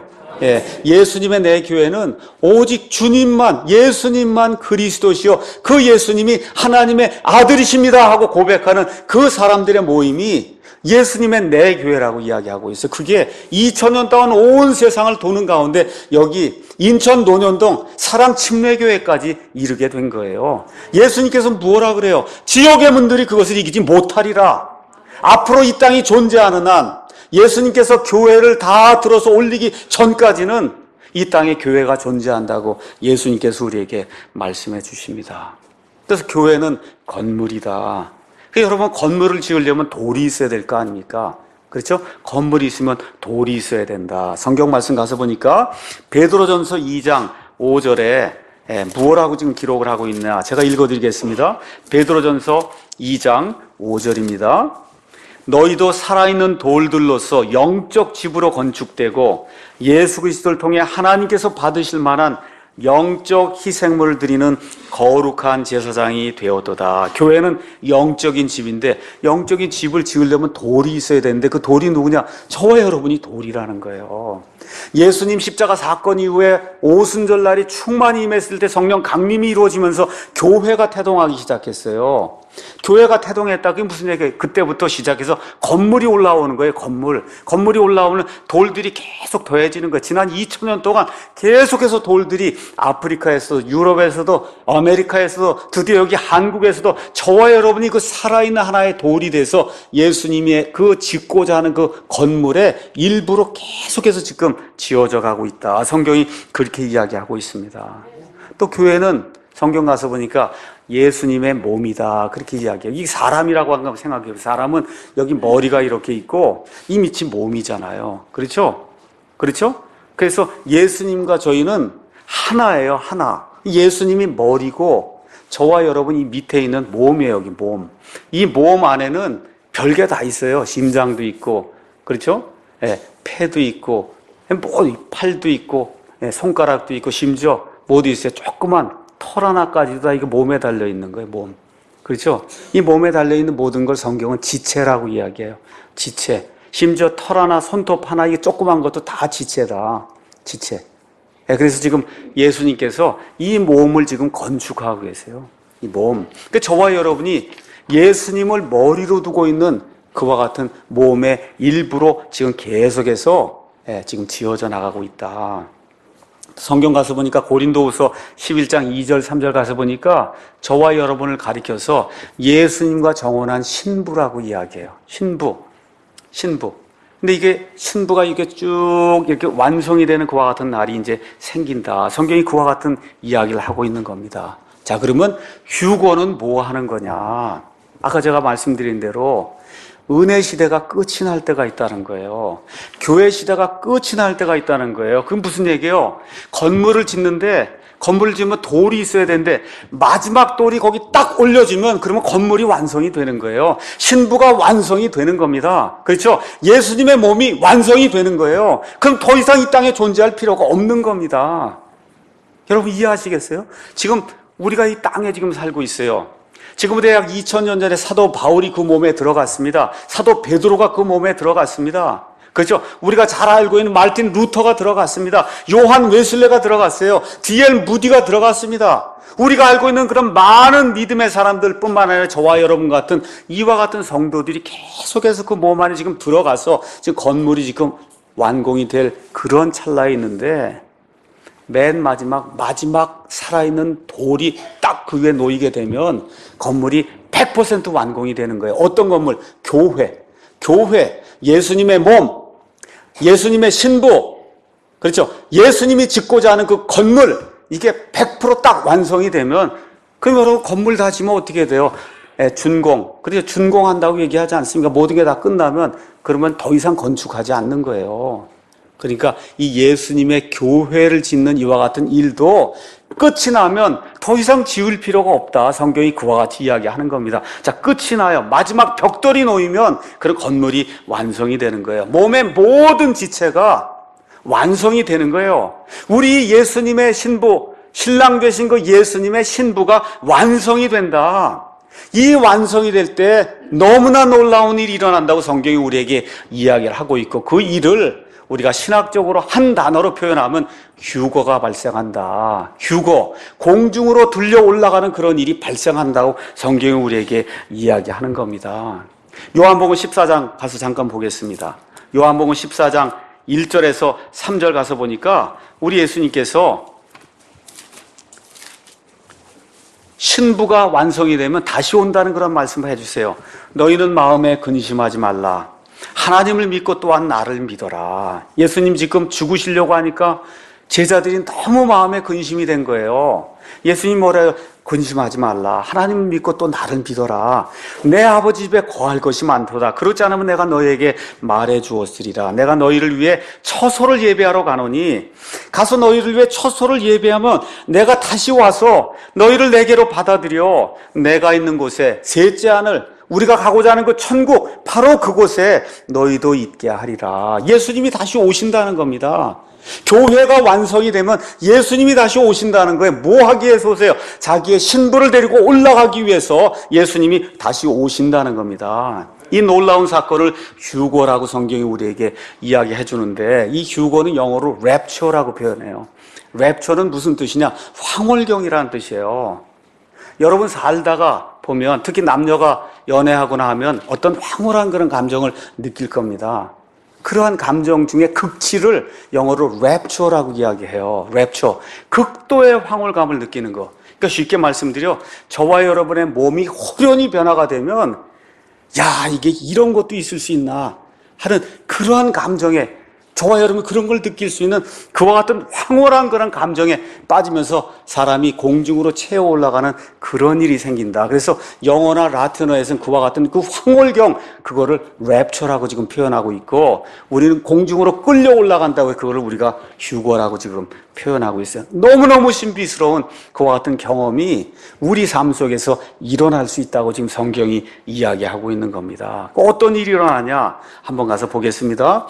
예수님의 내 교회는 오직 주님만, 예수님만 그리스도시요 그 예수님이 하나님의 아들이십니다 하고 고백하는 그 사람들의 모임이 예수님의 내 교회라고 이야기하고 있어요. 그게 2000년 동안 온 세상을 도는 가운데 여기 인천 논현동 사랑침례교회까지 이르게 된 거예요. 예수님께서 뭐라 그래요? 지옥의 문들이 그것을 이기지 못하리라. 앞으로 이 땅이 존재하는 한 예수님께서 교회를 다 들어서 올리기 전까지는 이 땅에 교회가 존재한다고 예수님께서 우리에게 말씀해 주십니다. 그래서 교회는 건물이다. 여러분 건물을 지으려면 돌이 있어야 될 거 아닙니까? 그렇죠? 건물이 있으면 돌이 있어야 된다. 성경 말씀 가서 보니까 베드로전서 2장 5절에 무엇라고 지금 기록을 하고 있나? 제가 읽어드리겠습니다. 베드로전서 2장 5절입니다. 너희도 살아있는 돌들로서 영적 집으로 건축되고 예수 그리스도를 통해 하나님께서 받으실 만한 영적 희생물을 드리는 거룩한 제사장이 되었도다. 교회는 영적인 집인데 영적인 집을 지으려면 돌이 있어야 되는데 그 돌이 누구냐? 저와 여러분이 돌이라는 거예요. 예수님 십자가 사건 이후에 오순절날이 충만히 임했을 때 성령 강림이 이루어지면서 교회가 태동하기 시작했어요. 교회가 태동했다. 그게 무슨 얘기예요? 그때부터 시작해서 건물이 올라오는 거예요. 건물이 올라오면 돌들이 계속 더해지는 거예요. 지난 2000년 동안 계속해서 돌들이 아프리카에서도, 유럽에서도, 아메리카에서도, 드디어 여기 한국에서도 저와 여러분이 그 살아있는 하나의 돌이 돼서 예수님의 그 짓고자 하는 그 건물의 일부로 계속해서 지금 지어져 가고 있다. 성경이 그렇게 이야기하고 있습니다. 또 교회는 성경 가서 보니까 예수님의 몸이다. 그렇게 이야기해요. 이 사람이라고 한번 생각해요. 사람은 여기 머리가 이렇게 있고 이 밑이 몸이잖아요. 그렇죠? 그렇죠? 그래서 예수님과 저희는 하나예요. 하나. 예수님이 머리고 저와 여러분 이 밑에 있는 몸이에요. 여기 몸. 이 몸 안에는 별게 다 있어요. 심장도 있고, 그렇죠? 폐도 있고, 팔도 있고, 손가락도 있고, 심지어 뭐도 있어요. 조그만 털 하나까지도 다 이거 몸에 달려 있는 거예요. 몸. 그렇죠? 이 몸에 달려 있는 모든 걸 성경은 지체라고 이야기해요. 지체. 심지어 털 하나, 손톱 하나, 이게 조그만 것도 다 지체다. 지체. 그래서 지금 예수님께서 이 몸을 지금 건축하고 계세요. 이 몸. 그러니까 저와 여러분이 예수님을 머리로 두고 있는 그와 같은 몸의 일부로 지금 계속해서 지금 지어져 나가고 있다. 성경 가서 보니까 고린도후서 11장 2절 3절 가서 보니까 저와 여러분을 가리켜서 예수님과 정혼한 신부라고 이야기해요. 신부. 근데 이게 신부가 이게 쭉 이렇게 완성이 되는 그와 같은 날이 이제 생긴다. 성경이 그와 같은 이야기를 하고 있는 겁니다. 자, 그러면 휴거는 뭐 하는 거냐? 아까 제가 말씀드린 대로 은혜 시대가 끝이 날 때가 있다는 거예요. 교회 시대가 끝이 날 때가 있다는 거예요. 그건 무슨 얘기예요? 건물을 짓는데 건물을 지으면 돌이 있어야 되는데 마지막 돌이 거기 딱 올려지면 그러면 건물이 완성이 되는 거예요. 신부가 완성이 되는 겁니다. 그렇죠? 예수님의 몸이 완성이 되는 거예요. 그럼 더 이상 이 땅에 존재할 필요가 없는 겁니다. 여러분 이해하시겠어요? 지금 우리가 이 땅에 지금 살고 있어요. 지금부터 약 2000년 전에 사도 바울이 그 몸에 들어갔습니다. 사도 베드로가 그 몸에 들어갔습니다. 그렇죠? 우리가 잘 알고 있는 마르틴 루터가 들어갔습니다. 요한 웨슬레가 들어갔어요. D.L. 무디가 들어갔습니다. 우리가 알고 있는 그런 많은 믿음의 사람들 뿐만 아니라 저와 여러분 같은 이와 같은 성도들이 계속해서 그 몸 안에 지금 들어가서 지금 건물이 지금 완공이 될 그런 찰나에 있는데 맨 마지막 살아있는 돌이 딱 그 위에 놓이게 되면 건물이 100% 완공이 되는 거예요. 어떤 건물? 교회, 예수님의 몸, 예수님의 신부, 그렇죠? 예수님이 짓고자 하는 그 건물, 이게 100% 완성이 되면, 그럼 여러분 건물 다 지면 어떻게 돼요? 준공. 그렇죠? 준공한다고 얘기하지 않습니까? 모든 게 다 끝나면, 그러면 더 이상 건축하지 않는 거예요. 그러니까 이 예수님의 교회를 짓는 이와 같은 일도 끝이 나면 더 이상 지을 필요가 없다. 성경이 그와 같이 이야기하는 겁니다. 자, 끝이 나요. 마지막 벽돌이 놓이면 그 건물이 완성이 되는 거예요. 몸의 모든 지체가 완성이 되는 거예요. 우리 예수님의 신부, 신랑 되신 그 예수님의 신부가 완성이 된다. 이 완성이 될 때 너무나 놀라운 일이 일어난다고 성경이 우리에게 이야기를 하고 있고 그 일을 우리가 신학적으로 한 단어로 표현하면 휴거가 발생한다. 휴거, 공중으로 들려 올라가는 그런 일이 발생한다고 성경이 우리에게 이야기하는 겁니다. 요한복음 14장 가서 잠깐 보겠습니다. 요한복음 14장 1절에서 3절 가서 보니까 우리 예수님께서 신부가 완성이 되면 다시 온다는 그런 말씀을 해주세요. 너희는 마음에 근심하지 말라. 하나님을 믿고 또한 나를 믿어라. 예수님 지금 죽으시려고 하니까 제자들이 너무 마음에 근심이 된 거예요. 예수님 뭐래요? 근심하지 말라. 하나님을 믿고 또 나를 믿어라. 내 아버지 집에 거할 것이 많도다. 그렇지 않으면 내가 너희에게 말해 주었으리라. 내가 너희를 위해 처소를 예배하러 가노니 가서 너희를 위해 처소를 예배하면 내가 다시 와서 너희를 내게로 받아들여 내가 있는 곳에 셋째 하늘 우리가 가고자 하는 그 천국 바로 그곳에 너희도 있게 하리라. 예수님이 다시 오신다는 겁니다. 교회가 완성이 되면 예수님이 다시 오신다는 거예요. 뭐 하기 위해서 오세요? 자기의 신부를 데리고 올라가기 위해서 예수님이 다시 오신다는 겁니다. 이 놀라운 사건을 휴거라고 성경이 우리에게 이야기해 주는데 이 휴거는 영어로 랩처라고 표현해요. 랩처는 무슨 뜻이냐? 황홀경이라는 뜻이에요. 여러분 살다가 보면 특히 남녀가 연애하거나 하면 어떤 황홀한 그런 감정을 느낄 겁니다. 그러한 감정 중에 극치를 영어로 랩처라고 이야기해요. 랩처. 극도의 황홀감을 느끼는 거. 그러니까 쉽게 말씀드려 저와 여러분의 몸이 호련히 변화가 되면 야 이게 이런 것도 있을 수 있나 하는 그러한 감정에 저와 여러분이 그런 걸 느낄 수 있는 그와 같은 황홀한 그런 감정에 빠지면서 사람이 공중으로 채워 올라가는 그런 일이 생긴다. 그래서 영어나 라틴어에서는 그와 같은 그 황홀경 그거를 랩처라고 지금 표현하고 있고 우리는 공중으로 끌려 올라간다고 그거를 우리가 휴거라고 지금 표현하고 있어요. 너무너무 신비스러운 그와 같은 경험이 우리 삶 속에서 일어날 수 있다고 지금 성경이 이야기하고 있는 겁니다. 어떤 일이 일어나냐? 한번 가서 보겠습니다.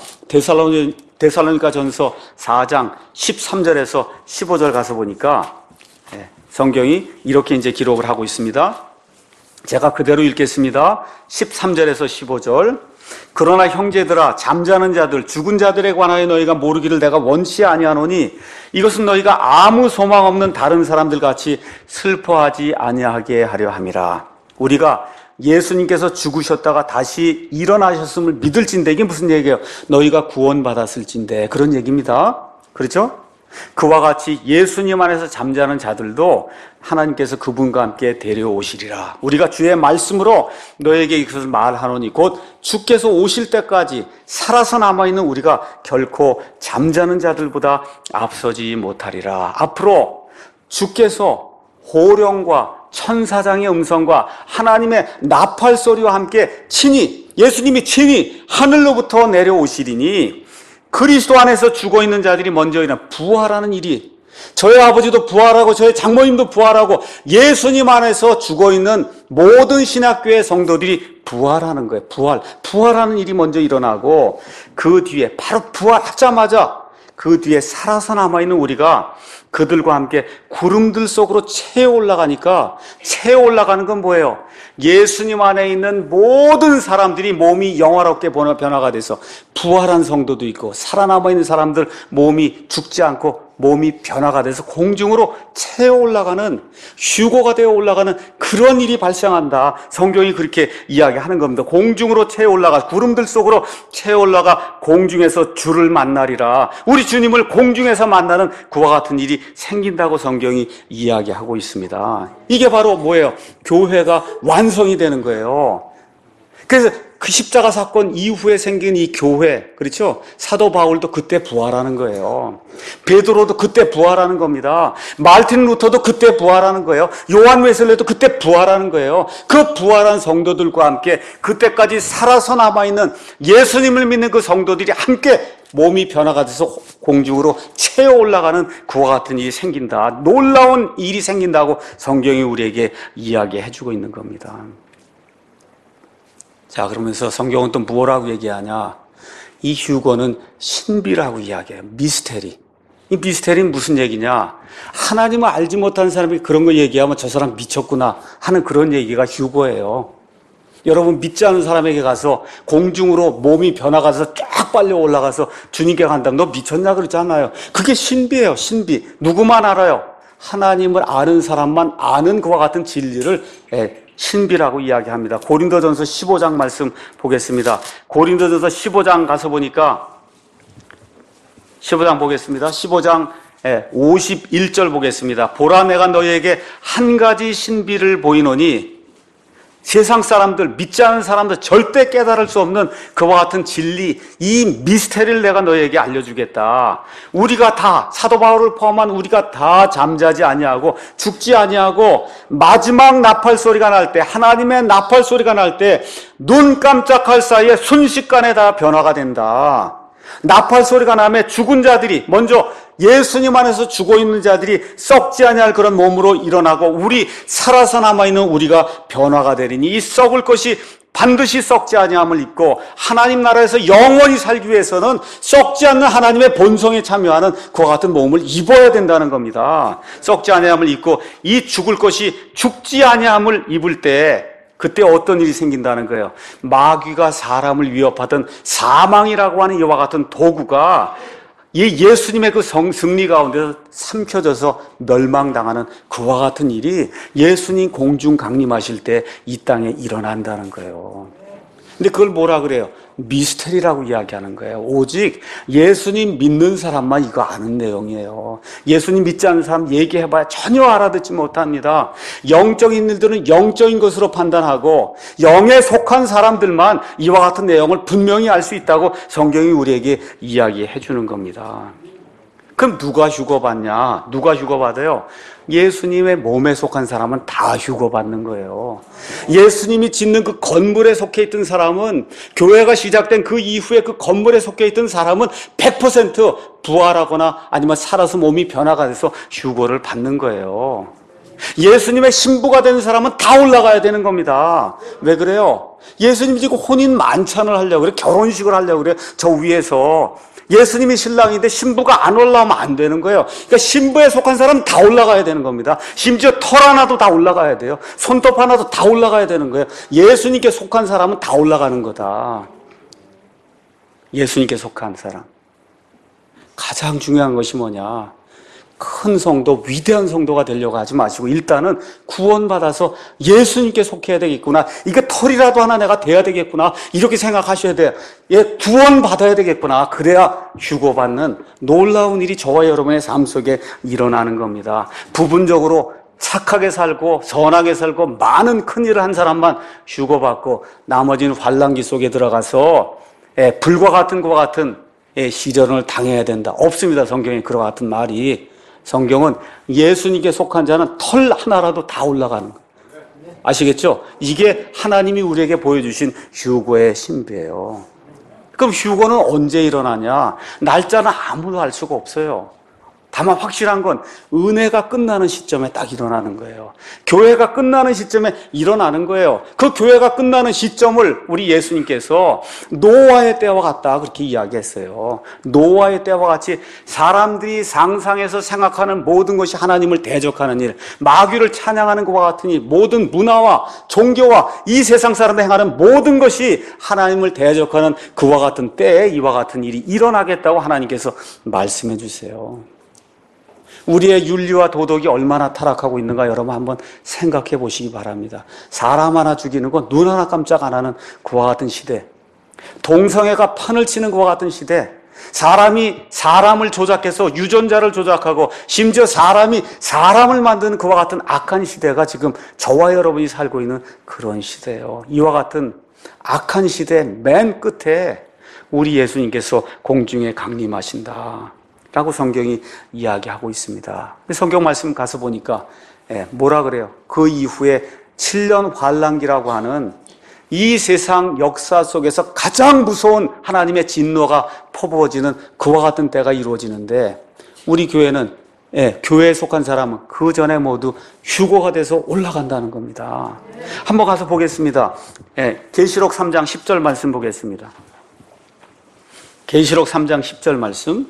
데살로니가 전서 4장 13절에서 15절 가서 보니까 성경이 이렇게 이제 기록을 하고 있습니다. 제가 그대로 읽겠습니다. 13절에서 15절. 그러나 형제들아 잠자는 자들 죽은 자들에 관하여 너희가 모르기를 내가 원치 아니하노니 이것은 너희가 아무 소망 없는 다른 사람들 같이 슬퍼하지 아니하게 하려 함이라. 우리가 예수님께서 죽으셨다가 다시 일어나셨음을 믿을진데, 이게 무슨 얘기예요? 너희가 구원받았을진데, 그런 얘기입니다. 그렇죠? 그와 같이 예수님 안에서 잠자는 자들도 하나님께서 그분과 함께 데려오시리라. 우리가 주의 말씀으로 너에게 이것을 말하노니 곧 주께서 오실 때까지 살아서 남아있는 우리가 결코 잠자는 자들보다 앞서지 못하리라. 앞으로 주께서 호령과 천사장의 음성과 하나님의 나팔 소리와 함께 친히, 예수님이 친히 하늘로부터 내려오시리니 그리스도 안에서 죽어있는 자들이 먼저 일어나 부활하는 일이, 저희 아버지도 부활하고 저희 장모님도 부활하고 예수님 안에서 죽어있는 모든 신학교의 성도들이 부활하는 거예요. 부활하는 일이 먼저 일어나고, 그 뒤에 바로 부활하자마자 그 뒤에 살아서 남아있는 우리가 그들과 함께 구름들 속으로 채어 올라가니까, 채어 올라가는 건 뭐예요? 예수님 안에 있는 모든 사람들이 몸이 영화롭게 변화가 돼서 부활한 성도도 있고, 살아남아 있는 사람들 몸이 죽지 않고 몸이 변화가 돼서 공중으로 채어 올라가는, 휴거가 되어 올라가는 그런 일이 발생한다. 성경이 그렇게 이야기하는 겁니다. 공중으로 채어 올라가, 구름들 속으로 채어 올라가 공중에서 주를 만나리라. 우리 주님을 공중에서 만나는 그와 같은 일이 생긴다고 성경이 이야기하고 있습니다. 이게 바로 뭐예요? 교회가 완성이 되는 거예요. 그래서 그 십자가 사건 이후에 생긴 이 교회, 그렇죠? 사도 바울도 그때 부활하는 거예요. 베드로도 그때 부활하는 겁니다. 마르틴 루터도 그때 부활하는 거예요. 요한 웨슬레도 그때 부활하는 거예요. 그 부활한 성도들과 함께 그때까지 살아서 남아있는 예수님을 믿는 그 성도들이 함께 몸이 변화가 돼서 공중으로 채어 올라가는 그와 같은 일이 생긴다. 놀라운 일이 생긴다고 성경이 우리에게 이야기해주고 있는 겁니다. 자, 그러면서 성경은 또 뭐라고 얘기하냐? 이 휴거는 신비라고 이야기해요. 미스테리. 이 미스테리는 무슨 얘기냐? 하나님을 알지 못하는 사람이 그런 거 얘기하면 저 사람 미쳤구나 하는 그런 얘기가 휴거예요. 여러분, 믿지 않은 사람에게 가서 공중으로 몸이 변화가 돼서 쫙 빨려 올라가서 주님께 간다면 너 미쳤냐 그러잖아요. 그게 신비예요. 신비. 누구만 알아요? 하나님을 아는 사람만 아는 그와 같은 진리를 신비라고 이야기합니다. 고린도전서 15장 말씀 보겠습니다. 고린도전서 15장 가서 보니까 15장 보겠습니다. 15장 51절 보겠습니다. 보라, 내가 너희에게 한 가지 신비를 보이노니 세상 사람들, 믿지 않은 사람들 절대 깨달을 수 없는 그와 같은 진리, 이 미스테리를 내가 너희에게 알려주겠다. 우리가 다, 사도 바울을 포함한 우리가 다 잠자지 아니하고 죽지 아니하고 마지막 나팔 소리가 날 때, 하나님의 나팔 소리가 날 때 눈 깜짝할 사이에 순식간에 다 변화가 된다. 나팔 소리가 나면 죽은 자들이, 먼저 예수님 안에서 죽어있는 자들이 썩지 아니할 그런 몸으로 일어나고 우리 살아서 남아있는 우리가 변화가 되리니 이 썩을 것이 반드시 썩지 아니함을 입고 하나님 나라에서 영원히 살기 위해서는 썩지 않는 하나님의 본성에 참여하는 그와 같은 몸을 입어야 된다는 겁니다. 썩지 아니함을 입고 이 죽을 것이 죽지 아니함을 입을 때 그때 어떤 일이 생긴다는 거예요? 마귀가 사람을 위협하던 사망이라고 하는 이와 같은 도구가 예수님의 그 승리 가운데서 삼켜져서 멸망당하는 그와 같은 일이 예수님 공중 강림하실 때 이 땅에 일어난다는 거예요. 근데 그걸 뭐라 그래요? 미스테리라고 이야기하는 거예요. 오직 예수님 믿는 사람만 이거 아는 내용이에요. 예수님 믿지 않는 사람 얘기해봐야 전혀 알아듣지 못합니다. 영적인 일들은 영적인 것으로 판단하고 영에 속한 사람들만 이와 같은 내용을 분명히 알 수 있다고 성경이 우리에게 이야기해 주는 겁니다. 그럼 누가 휴거받냐? 누가 휴거받아요? 예수님의 몸에 속한 사람은 다 휴거받는 거예요. 예수님이 짓는 그 건물에 속해 있던 사람은, 교회가 시작된 그 이후에 그 건물에 속해 있던 사람은 100% 부활하거나 아니면 살아서 몸이 변화가 돼서 휴거를 받는 거예요. 예수님의 신부가 되는 사람은 다 올라가야 되는 겁니다. 왜 그래요? 예수님이 지금 혼인 만찬을 하려고 그래, 결혼식을 하려고 그래, 저 위에서. 예수님이 신랑인데 신부가 안 올라오면 안 되는 거예요. 그러니까 신부에 속한 사람은 다 올라가야 되는 겁니다. 심지어 털 하나도 다 올라가야 돼요. 손톱 하나도 다 올라가야 되는 거예요. 예수님께 속한 사람은 다 올라가는 거다. 예수님께 속한 사람. 가장 중요한 것이 뭐냐? 큰 성도, 위대한 성도가 되려고 하지 마시고 일단은 구원받아서 예수님께 속해야 되겠구나. 이게 털이라도 하나 내가 돼야 되겠구나. 이렇게 생각하셔야 돼요. 예, 구원받아야 되겠구나. 그래야 휴고받는 놀라운 일이 저와 여러분의 삶 속에 일어나는 겁니다. 부분적으로 착하게 살고 선하게 살고 많은 큰일을 한 사람만 휴고받고 나머지는 환난기 속에 들어가서 불과 같은 것과 같은 시련을 당해야 된다. 없습니다. 성경에 그와 같은 말이. 성경은 예수님께 속한 자는 털 하나라도 다 올라가는 거예요. 아시겠죠? 이게 하나님이 우리에게 보여주신 휴거의 신비예요. 그럼 휴거는 언제 일어나냐? 날짜는 아무도 알 수가 없어요. 다만 확실한 건 은혜가 끝나는 시점에 딱 일어나는 거예요. 교회가 끝나는 시점에 일어나는 거예요. 그 교회가 끝나는 시점을 우리 예수님께서 노아의 때와 같다 그렇게 이야기했어요. 노아의 때와 같이 사람들이 상상해서 생각하는 모든 것이 하나님을 대적하는 일, 마귀를 찬양하는 것과 같은 일, 모든 문화와 종교와 이 세상 사람들이 행하는 모든 것이 하나님을 대적하는 그와 같은 때에 이와 같은 일이 일어나겠다고 하나님께서 말씀해 주세요. 우리의 윤리와 도덕이 얼마나 타락하고 있는가 여러분 한번 생각해 보시기 바랍니다. 사람 하나 죽이는 건 눈 하나 깜짝 안 하는 그와 같은 시대, 동성애가 판을 치는 그와 같은 시대, 사람이 사람을 조작해서 유전자를 조작하고 심지어 사람이 사람을 만드는 그와 같은 악한 시대가 지금 저와 여러분이 살고 있는 그런 시대예요. 이와 같은 악한 시대 맨 끝에 우리 예수님께서 공중에 강림하신다 라고 성경이 이야기하고 있습니다. 성경 말씀 가서 보니까 뭐라 그래요? 그 이후에 7년 환란기라고 하는 이 세상 역사 속에서 가장 무서운 하나님의 진노가 퍼부어지는 그와 같은 때가 이루어지는데 우리 교회는 교회에 속한 사람은 그 전에 모두 휴거가 돼서 올라간다는 겁니다. 한번 가서 보겠습니다. 계시록 3장 10절 말씀 보겠습니다. 계시록 3장 10절 말씀.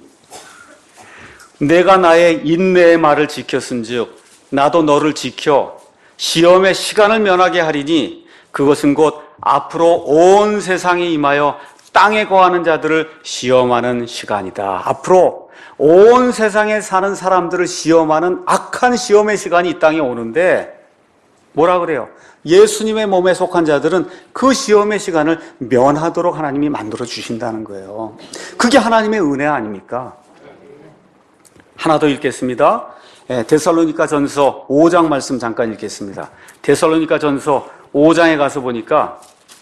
내가 나의 인내의 말을 지켰은즉 나도 너를 지켜 시험의 시간을 면하게 하리니 그것은 곧 앞으로 온 세상에 임하여 땅에 거하는 자들을 시험하는 시간이다. 앞으로 온 세상에 사는 사람들을 시험하는 악한 시험의 시간이 이 땅에 오는데 뭐라 그래요? 예수님의 몸에 속한 자들은 그 시험의 시간을 면하도록 하나님이 만들어 주신다는 거예요. 그게 하나님의 은혜 아닙니까? 하나 더 읽겠습니다. 데살로니가 전서 5장 말씀 잠깐 읽겠습니다. 데살로니가 전서 5장에 가서 보니까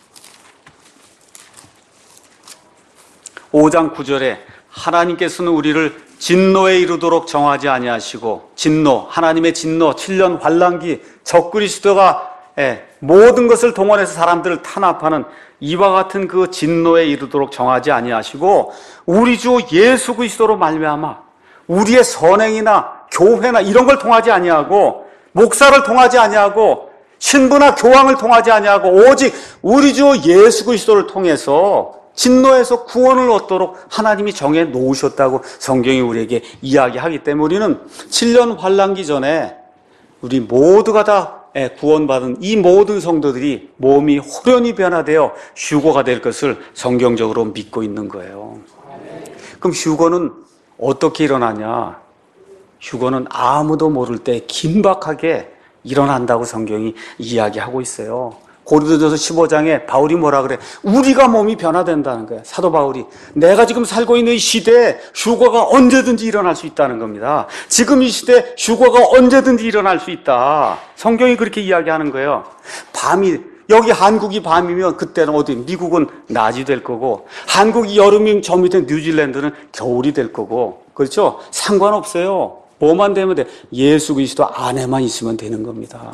5장 9절에 하나님께서는 우리를 진노에 이르도록 정하지 아니하시고 진노, 하나님의 진노, 7년 환란기, 적그리스도가 모든 것을 동원해서 사람들을 탄압하는 이와 같은 그 진노에 이르도록 정하지 아니하시고 우리 주 예수 그리스도로 말미암아 우리의 선행이나 교회나 이런 걸 통하지 아니하고 목사를 통하지 아니하고 신부나 교황을 통하지 아니하고 오직 우리 주 예수 그리스도를 통해서 진노에서 구원을 얻도록 하나님이 정해 놓으셨다고 성경이 우리에게 이야기하기 때문에 우리는 7년 환란기 전에 우리 모두가 다 구원받은 이 모든 성도들이 몸이 호련히 변화되어 휴거가 될 것을 성경적으로 믿고 있는 거예요. 그럼 휴거는 어떻게 일어나냐? 휴거는 아무도 모를 때 긴박하게 일어난다고 성경이 이야기하고 있어요. 고린도전서 15장에 바울이 뭐라 그래? 우리가 몸이 변화된다는 거예요. 사도 바울이 내가 지금 살고 있는 이 시대에 휴거가 언제든지 일어날 수 있다는 겁니다. 지금 이 시대에 휴거가 언제든지 일어날 수 있다. 성경이 그렇게 이야기하는 거예요. 여기 한국이 밤이면 그때는 어디 미국은 낮이 될 거고 한국이 여름이면 저 밑에 뉴질랜드는 겨울이 될 거고 그렇죠? 상관없어요. 뭐만 되면 돼? 예수 그리스도 안에만 있으면 되는 겁니다.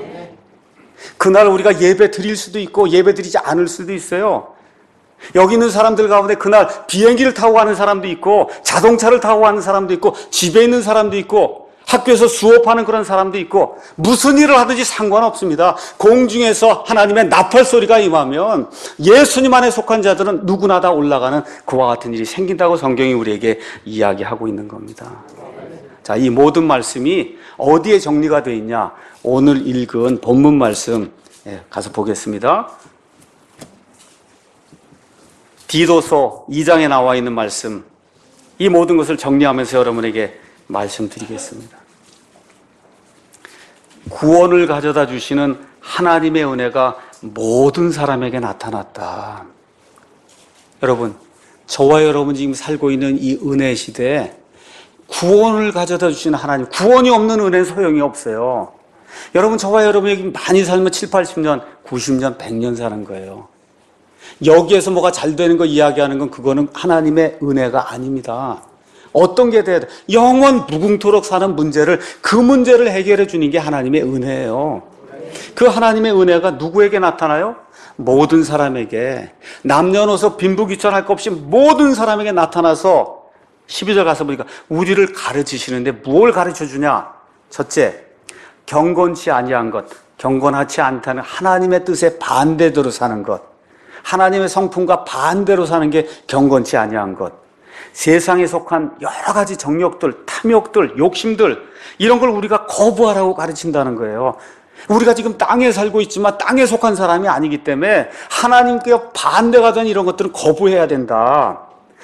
그날 우리가 예배 드릴 수도 있고 예배 드리지 않을 수도 있어요. 여기 있는 사람들 가운데 그날 비행기를 타고 가는 사람도 있고 자동차를 타고 가는 사람도 있고 집에 있는 사람도 있고 학교에서 수업하는 그런 사람도 있고 무슨 일을 하든지 상관없습니다. 공중에서 하나님의 나팔 소리가 임하면 예수님 안에 속한 자들은 누구나 다 올라가는 그와 같은 일이 생긴다고 성경이 우리에게 이야기하고 있는 겁니다. 자, 이 모든 말씀이 어디에 정리가 되어 있냐? 오늘 읽은 본문 말씀 가서 보겠습니다. 디도서 2장에 나와 있는 말씀, 이 모든 것을 정리하면서 여러분에게 말씀드리겠습니다. 구원을 가져다 주시는 하나님의 은혜가 모든 사람에게 나타났다. 여러분, 저와 여러분이 지금 살고 있는 이 은혜 시대에 구원을 가져다 주시는 하나님, 구원이 없는 은혜는 소용이 없어요. 여러분, 저와 여러분이 많이 살면 7, 80년, 90년, 100년 사는 거예요. 여기에서 뭐가 잘 되는 거 이야기하는 건 그거는 하나님의 은혜가 아닙니다. 어떤 게 돼야 돼? 영원 무궁토록 사는 문제를, 그 문제를 해결해 주는 게 하나님의 은혜예요. 그 하나님의 은혜가 누구에게 나타나요? 모든 사람에게, 남녀노소 빈부귀천할 것 없이 모든 사람에게 나타나서 12절 가서 보니까 우리를 가르치시는데 뭘 가르쳐 주냐? 첫째, 경건치 아니한 것, 경건하지 않다는 하나님의 뜻에 반대대로 사는 것, 하나님의 성품과 반대로 사는 게 경건치 아니한 것, 세상에 속한 여러 가지 정욕들, 탐욕들, 욕심들, 이런 걸 우리가 거부하라고 가르친다는 거예요. 우리가 지금 땅에 살고 있지만 땅에 속한 사람이 아니기 때문에 하나님께 반대가 된 이런 것들은 거부해야 된다.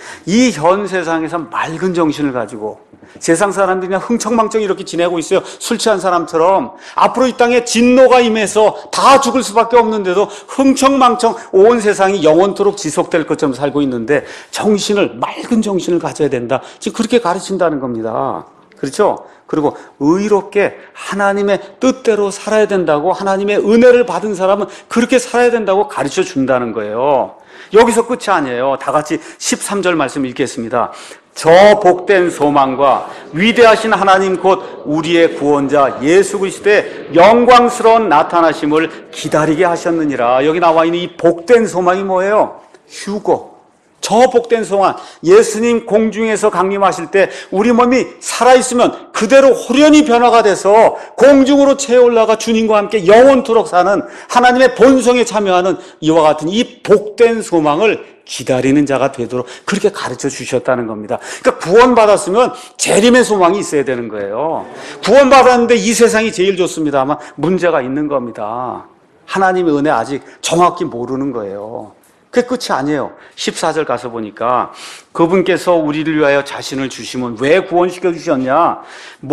이 현 세상에서 맑은 정신을 가지고 세상 사람들이 그냥 흥청망청 이렇게 지내고 있어요. 술 취한 사람처럼. 앞으로 이 땅에 진노가 임해서 다 죽을 수밖에 없는데도 흥청망청 온 세상이 영원토록 지속될 것처럼 살고 있는데 정신을, 맑은 정신을 가져야 된다. 지금 그렇게 가르친다는 겁니다. 그렇죠? 그리고 의롭게 하나님의 뜻대로 살아야 된다고, 하나님의 은혜를 받은 사람은 그렇게 살아야 된다고 가르쳐 준다는 거예요. 여기서 끝이 아니에요. 다 같이 13절 말씀 읽겠습니다. 저 복된 소망과 위대하신 하나님 곧 우리의 구원자 예수 그리스도의 영광스러운 나타나심을 기다리게 하셨느니라. 여기 나와 있는 이 복된 소망이 뭐예요? 휴거. 저 복된 소망, 예수님 공중에서 강림하실 때 우리 몸이 살아있으면 그대로 호련히 변화가 돼서 공중으로 채 올라가 주님과 함께 영원토록 사는 하나님의 본성에 참여하는 이와 같은 이 복된 소망을 기다리는 자가 되도록 그렇게 가르쳐 주셨다는 겁니다. 그러니까 구원받았으면 재림의 소망이 있어야 되는 거예요. 구원받았는데 이 세상이 제일 좋습니다만 문제가 있는 겁니다. 하나님의 은혜 아직 정확히 모르는 거예요. 그게 끝이 아니에요. 14절 가서 보니까 그분께서 우리를 위하여 자신을 주시면 왜 구원시켜 주셨냐?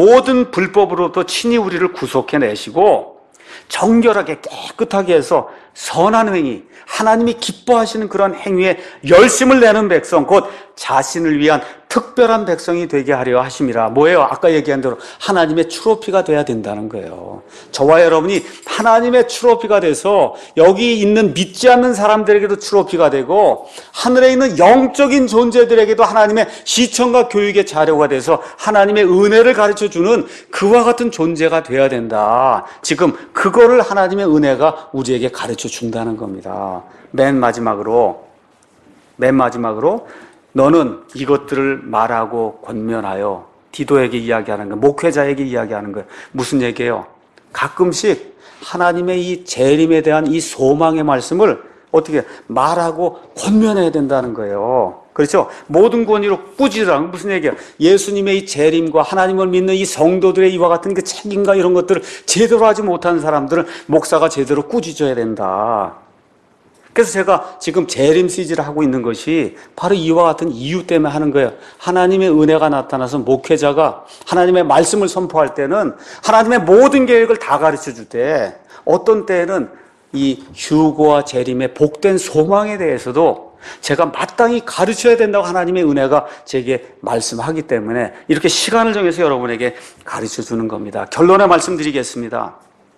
모든 불법으로부터 친히 우리를 구속해내시고 정결하게 깨끗하게 해서 선한 행위, 하나님이 기뻐하시는 그런 행위에 열심을 내는 백성, 곧 자신을 위한 특별한 백성이 되게 하려 하심이라. 뭐예요? 아까 얘기한 대로 하나님의 트로피가 돼야 된다는 거예요. 저와 여러분이 하나님의 트로피가 돼서 여기 있는 믿지 않는 사람들에게도 트로피가 되고 하늘에 있는 영적인 존재들에게도 하나님의 시청과 교육의 자료가 돼서 하나님의 은혜를 가르쳐주는 그와 같은 존재가 돼야 된다. 지금 그거를 하나님의 은혜가 우리에게 가르쳐 준다는 겁니다. 맨 마지막으로 너는 이것들을 말하고 권면하여 디도에게 이야기하는 거예요. 목회자에게 이야기하는 거예요. 무슨 얘기예요? 가끔씩 하나님의 이 재림에 대한 이 소망의 말씀을 어떻게 말하고 권면해야 된다는 거예요. 그렇죠? 모든 권위로 꾸짖으라는 무슨 얘기야? 예수님의 이 재림과 하나님을 믿는 이 성도들의 이와 같은 그 책임과 이런 것들을 제대로 하지 못하는 사람들은 목사가 제대로 꾸짖어야 된다. 그래서 제가 지금 재림 시리즈를 하고 있는 것이 바로 이와 같은 이유 때문에 하는 거예요. 하나님의 은혜가 나타나서 목회자가 하나님의 말씀을 선포할 때는 하나님의 모든 계획을 다 가르쳐 줄 때, 어떤 때에는 이 휴거와 재림의 복된 소망에 대해서도 제가 마땅히 가르쳐야 된다고 하나님의 은혜가 제게 말씀하기 때문에 이렇게 시간을 정해서 여러분에게 가르쳐 주는 겁니다. 결론에 말씀드리겠습니다.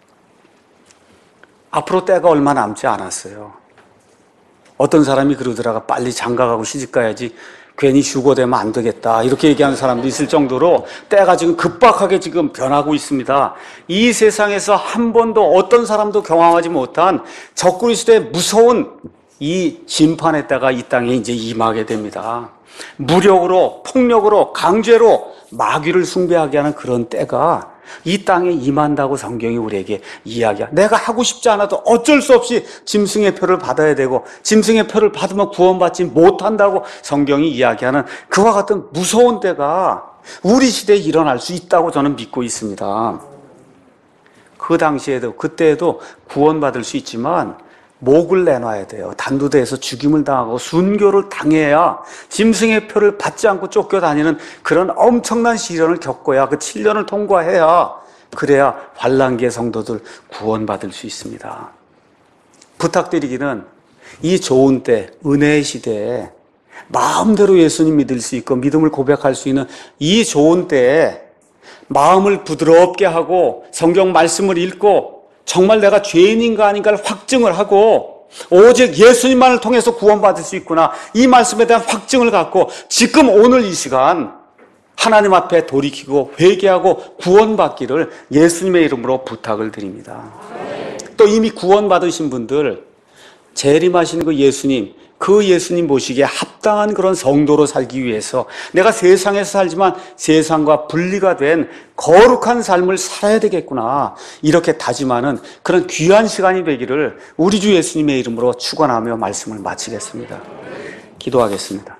앞으로 때가 얼마 남지 않았어요. 어떤 사람이 그러더라가 빨리 장가가고 시집가야지 괜히 휴거되면 안 되겠다 이렇게 얘기하는 사람도 있을 정도로 때가 지금 급박하게 지금 변하고 있습니다. 이 세상에서 한 번도 어떤 사람도 경험하지 못한 적그리스도의 무서운 이 심판의 때가 이 땅에 이제 임하게 됩니다. 무력으로, 폭력으로, 강제로 마귀를 숭배하게 하는 그런 때가 이 땅에 임한다고 성경이 우리에게 이야기합니다. 내가 하고 싶지 않아도 어쩔 수 없이 짐승의 표를 받아야 되고 짐승의 표를 받으면 구원받지 못한다고 성경이 이야기하는 그와 같은 무서운 때가 우리 시대에 일어날 수 있다고 저는 믿고 있습니다. 그 당시에도 그때에도 구원받을 수 있지만 목을 내놔야 돼요. 단두대에서 죽임을 당하고 순교를 당해야 짐승의 표를 받지 않고 쫓겨다니는 그런 엄청난 시련을 겪어야 그 7년을 통과해야 그래야 환란기의 성도들 구원받을 수 있습니다. 부탁드리기는 이 좋은 때, 은혜의 시대에 마음대로 예수님 믿을 수 있고 믿음을 고백할 수 있는 이 좋은 때에 마음을 부드럽게 하고 성경 말씀을 읽고 정말 내가 죄인인가 아닌가를 확증을 하고 오직 예수님만을 통해서 구원받을 수 있구나, 이 말씀에 대한 확증을 갖고 지금 오늘 이 시간 하나님 앞에 돌이키고 회개하고 구원받기를 예수님의 이름으로 부탁을 드립니다. 또 이미 구원받으신 분들, 재림하신 그 예수님 모시기에 합당한 그런 성도로 살기 위해서 내가 세상에서 살지만 세상과 분리가 된 거룩한 삶을 살아야 되겠구나, 이렇게 다짐하는 그런 귀한 시간이 되기를 우리 주 예수님의 이름으로 축원하며 말씀을 마치겠습니다. 기도하겠습니다.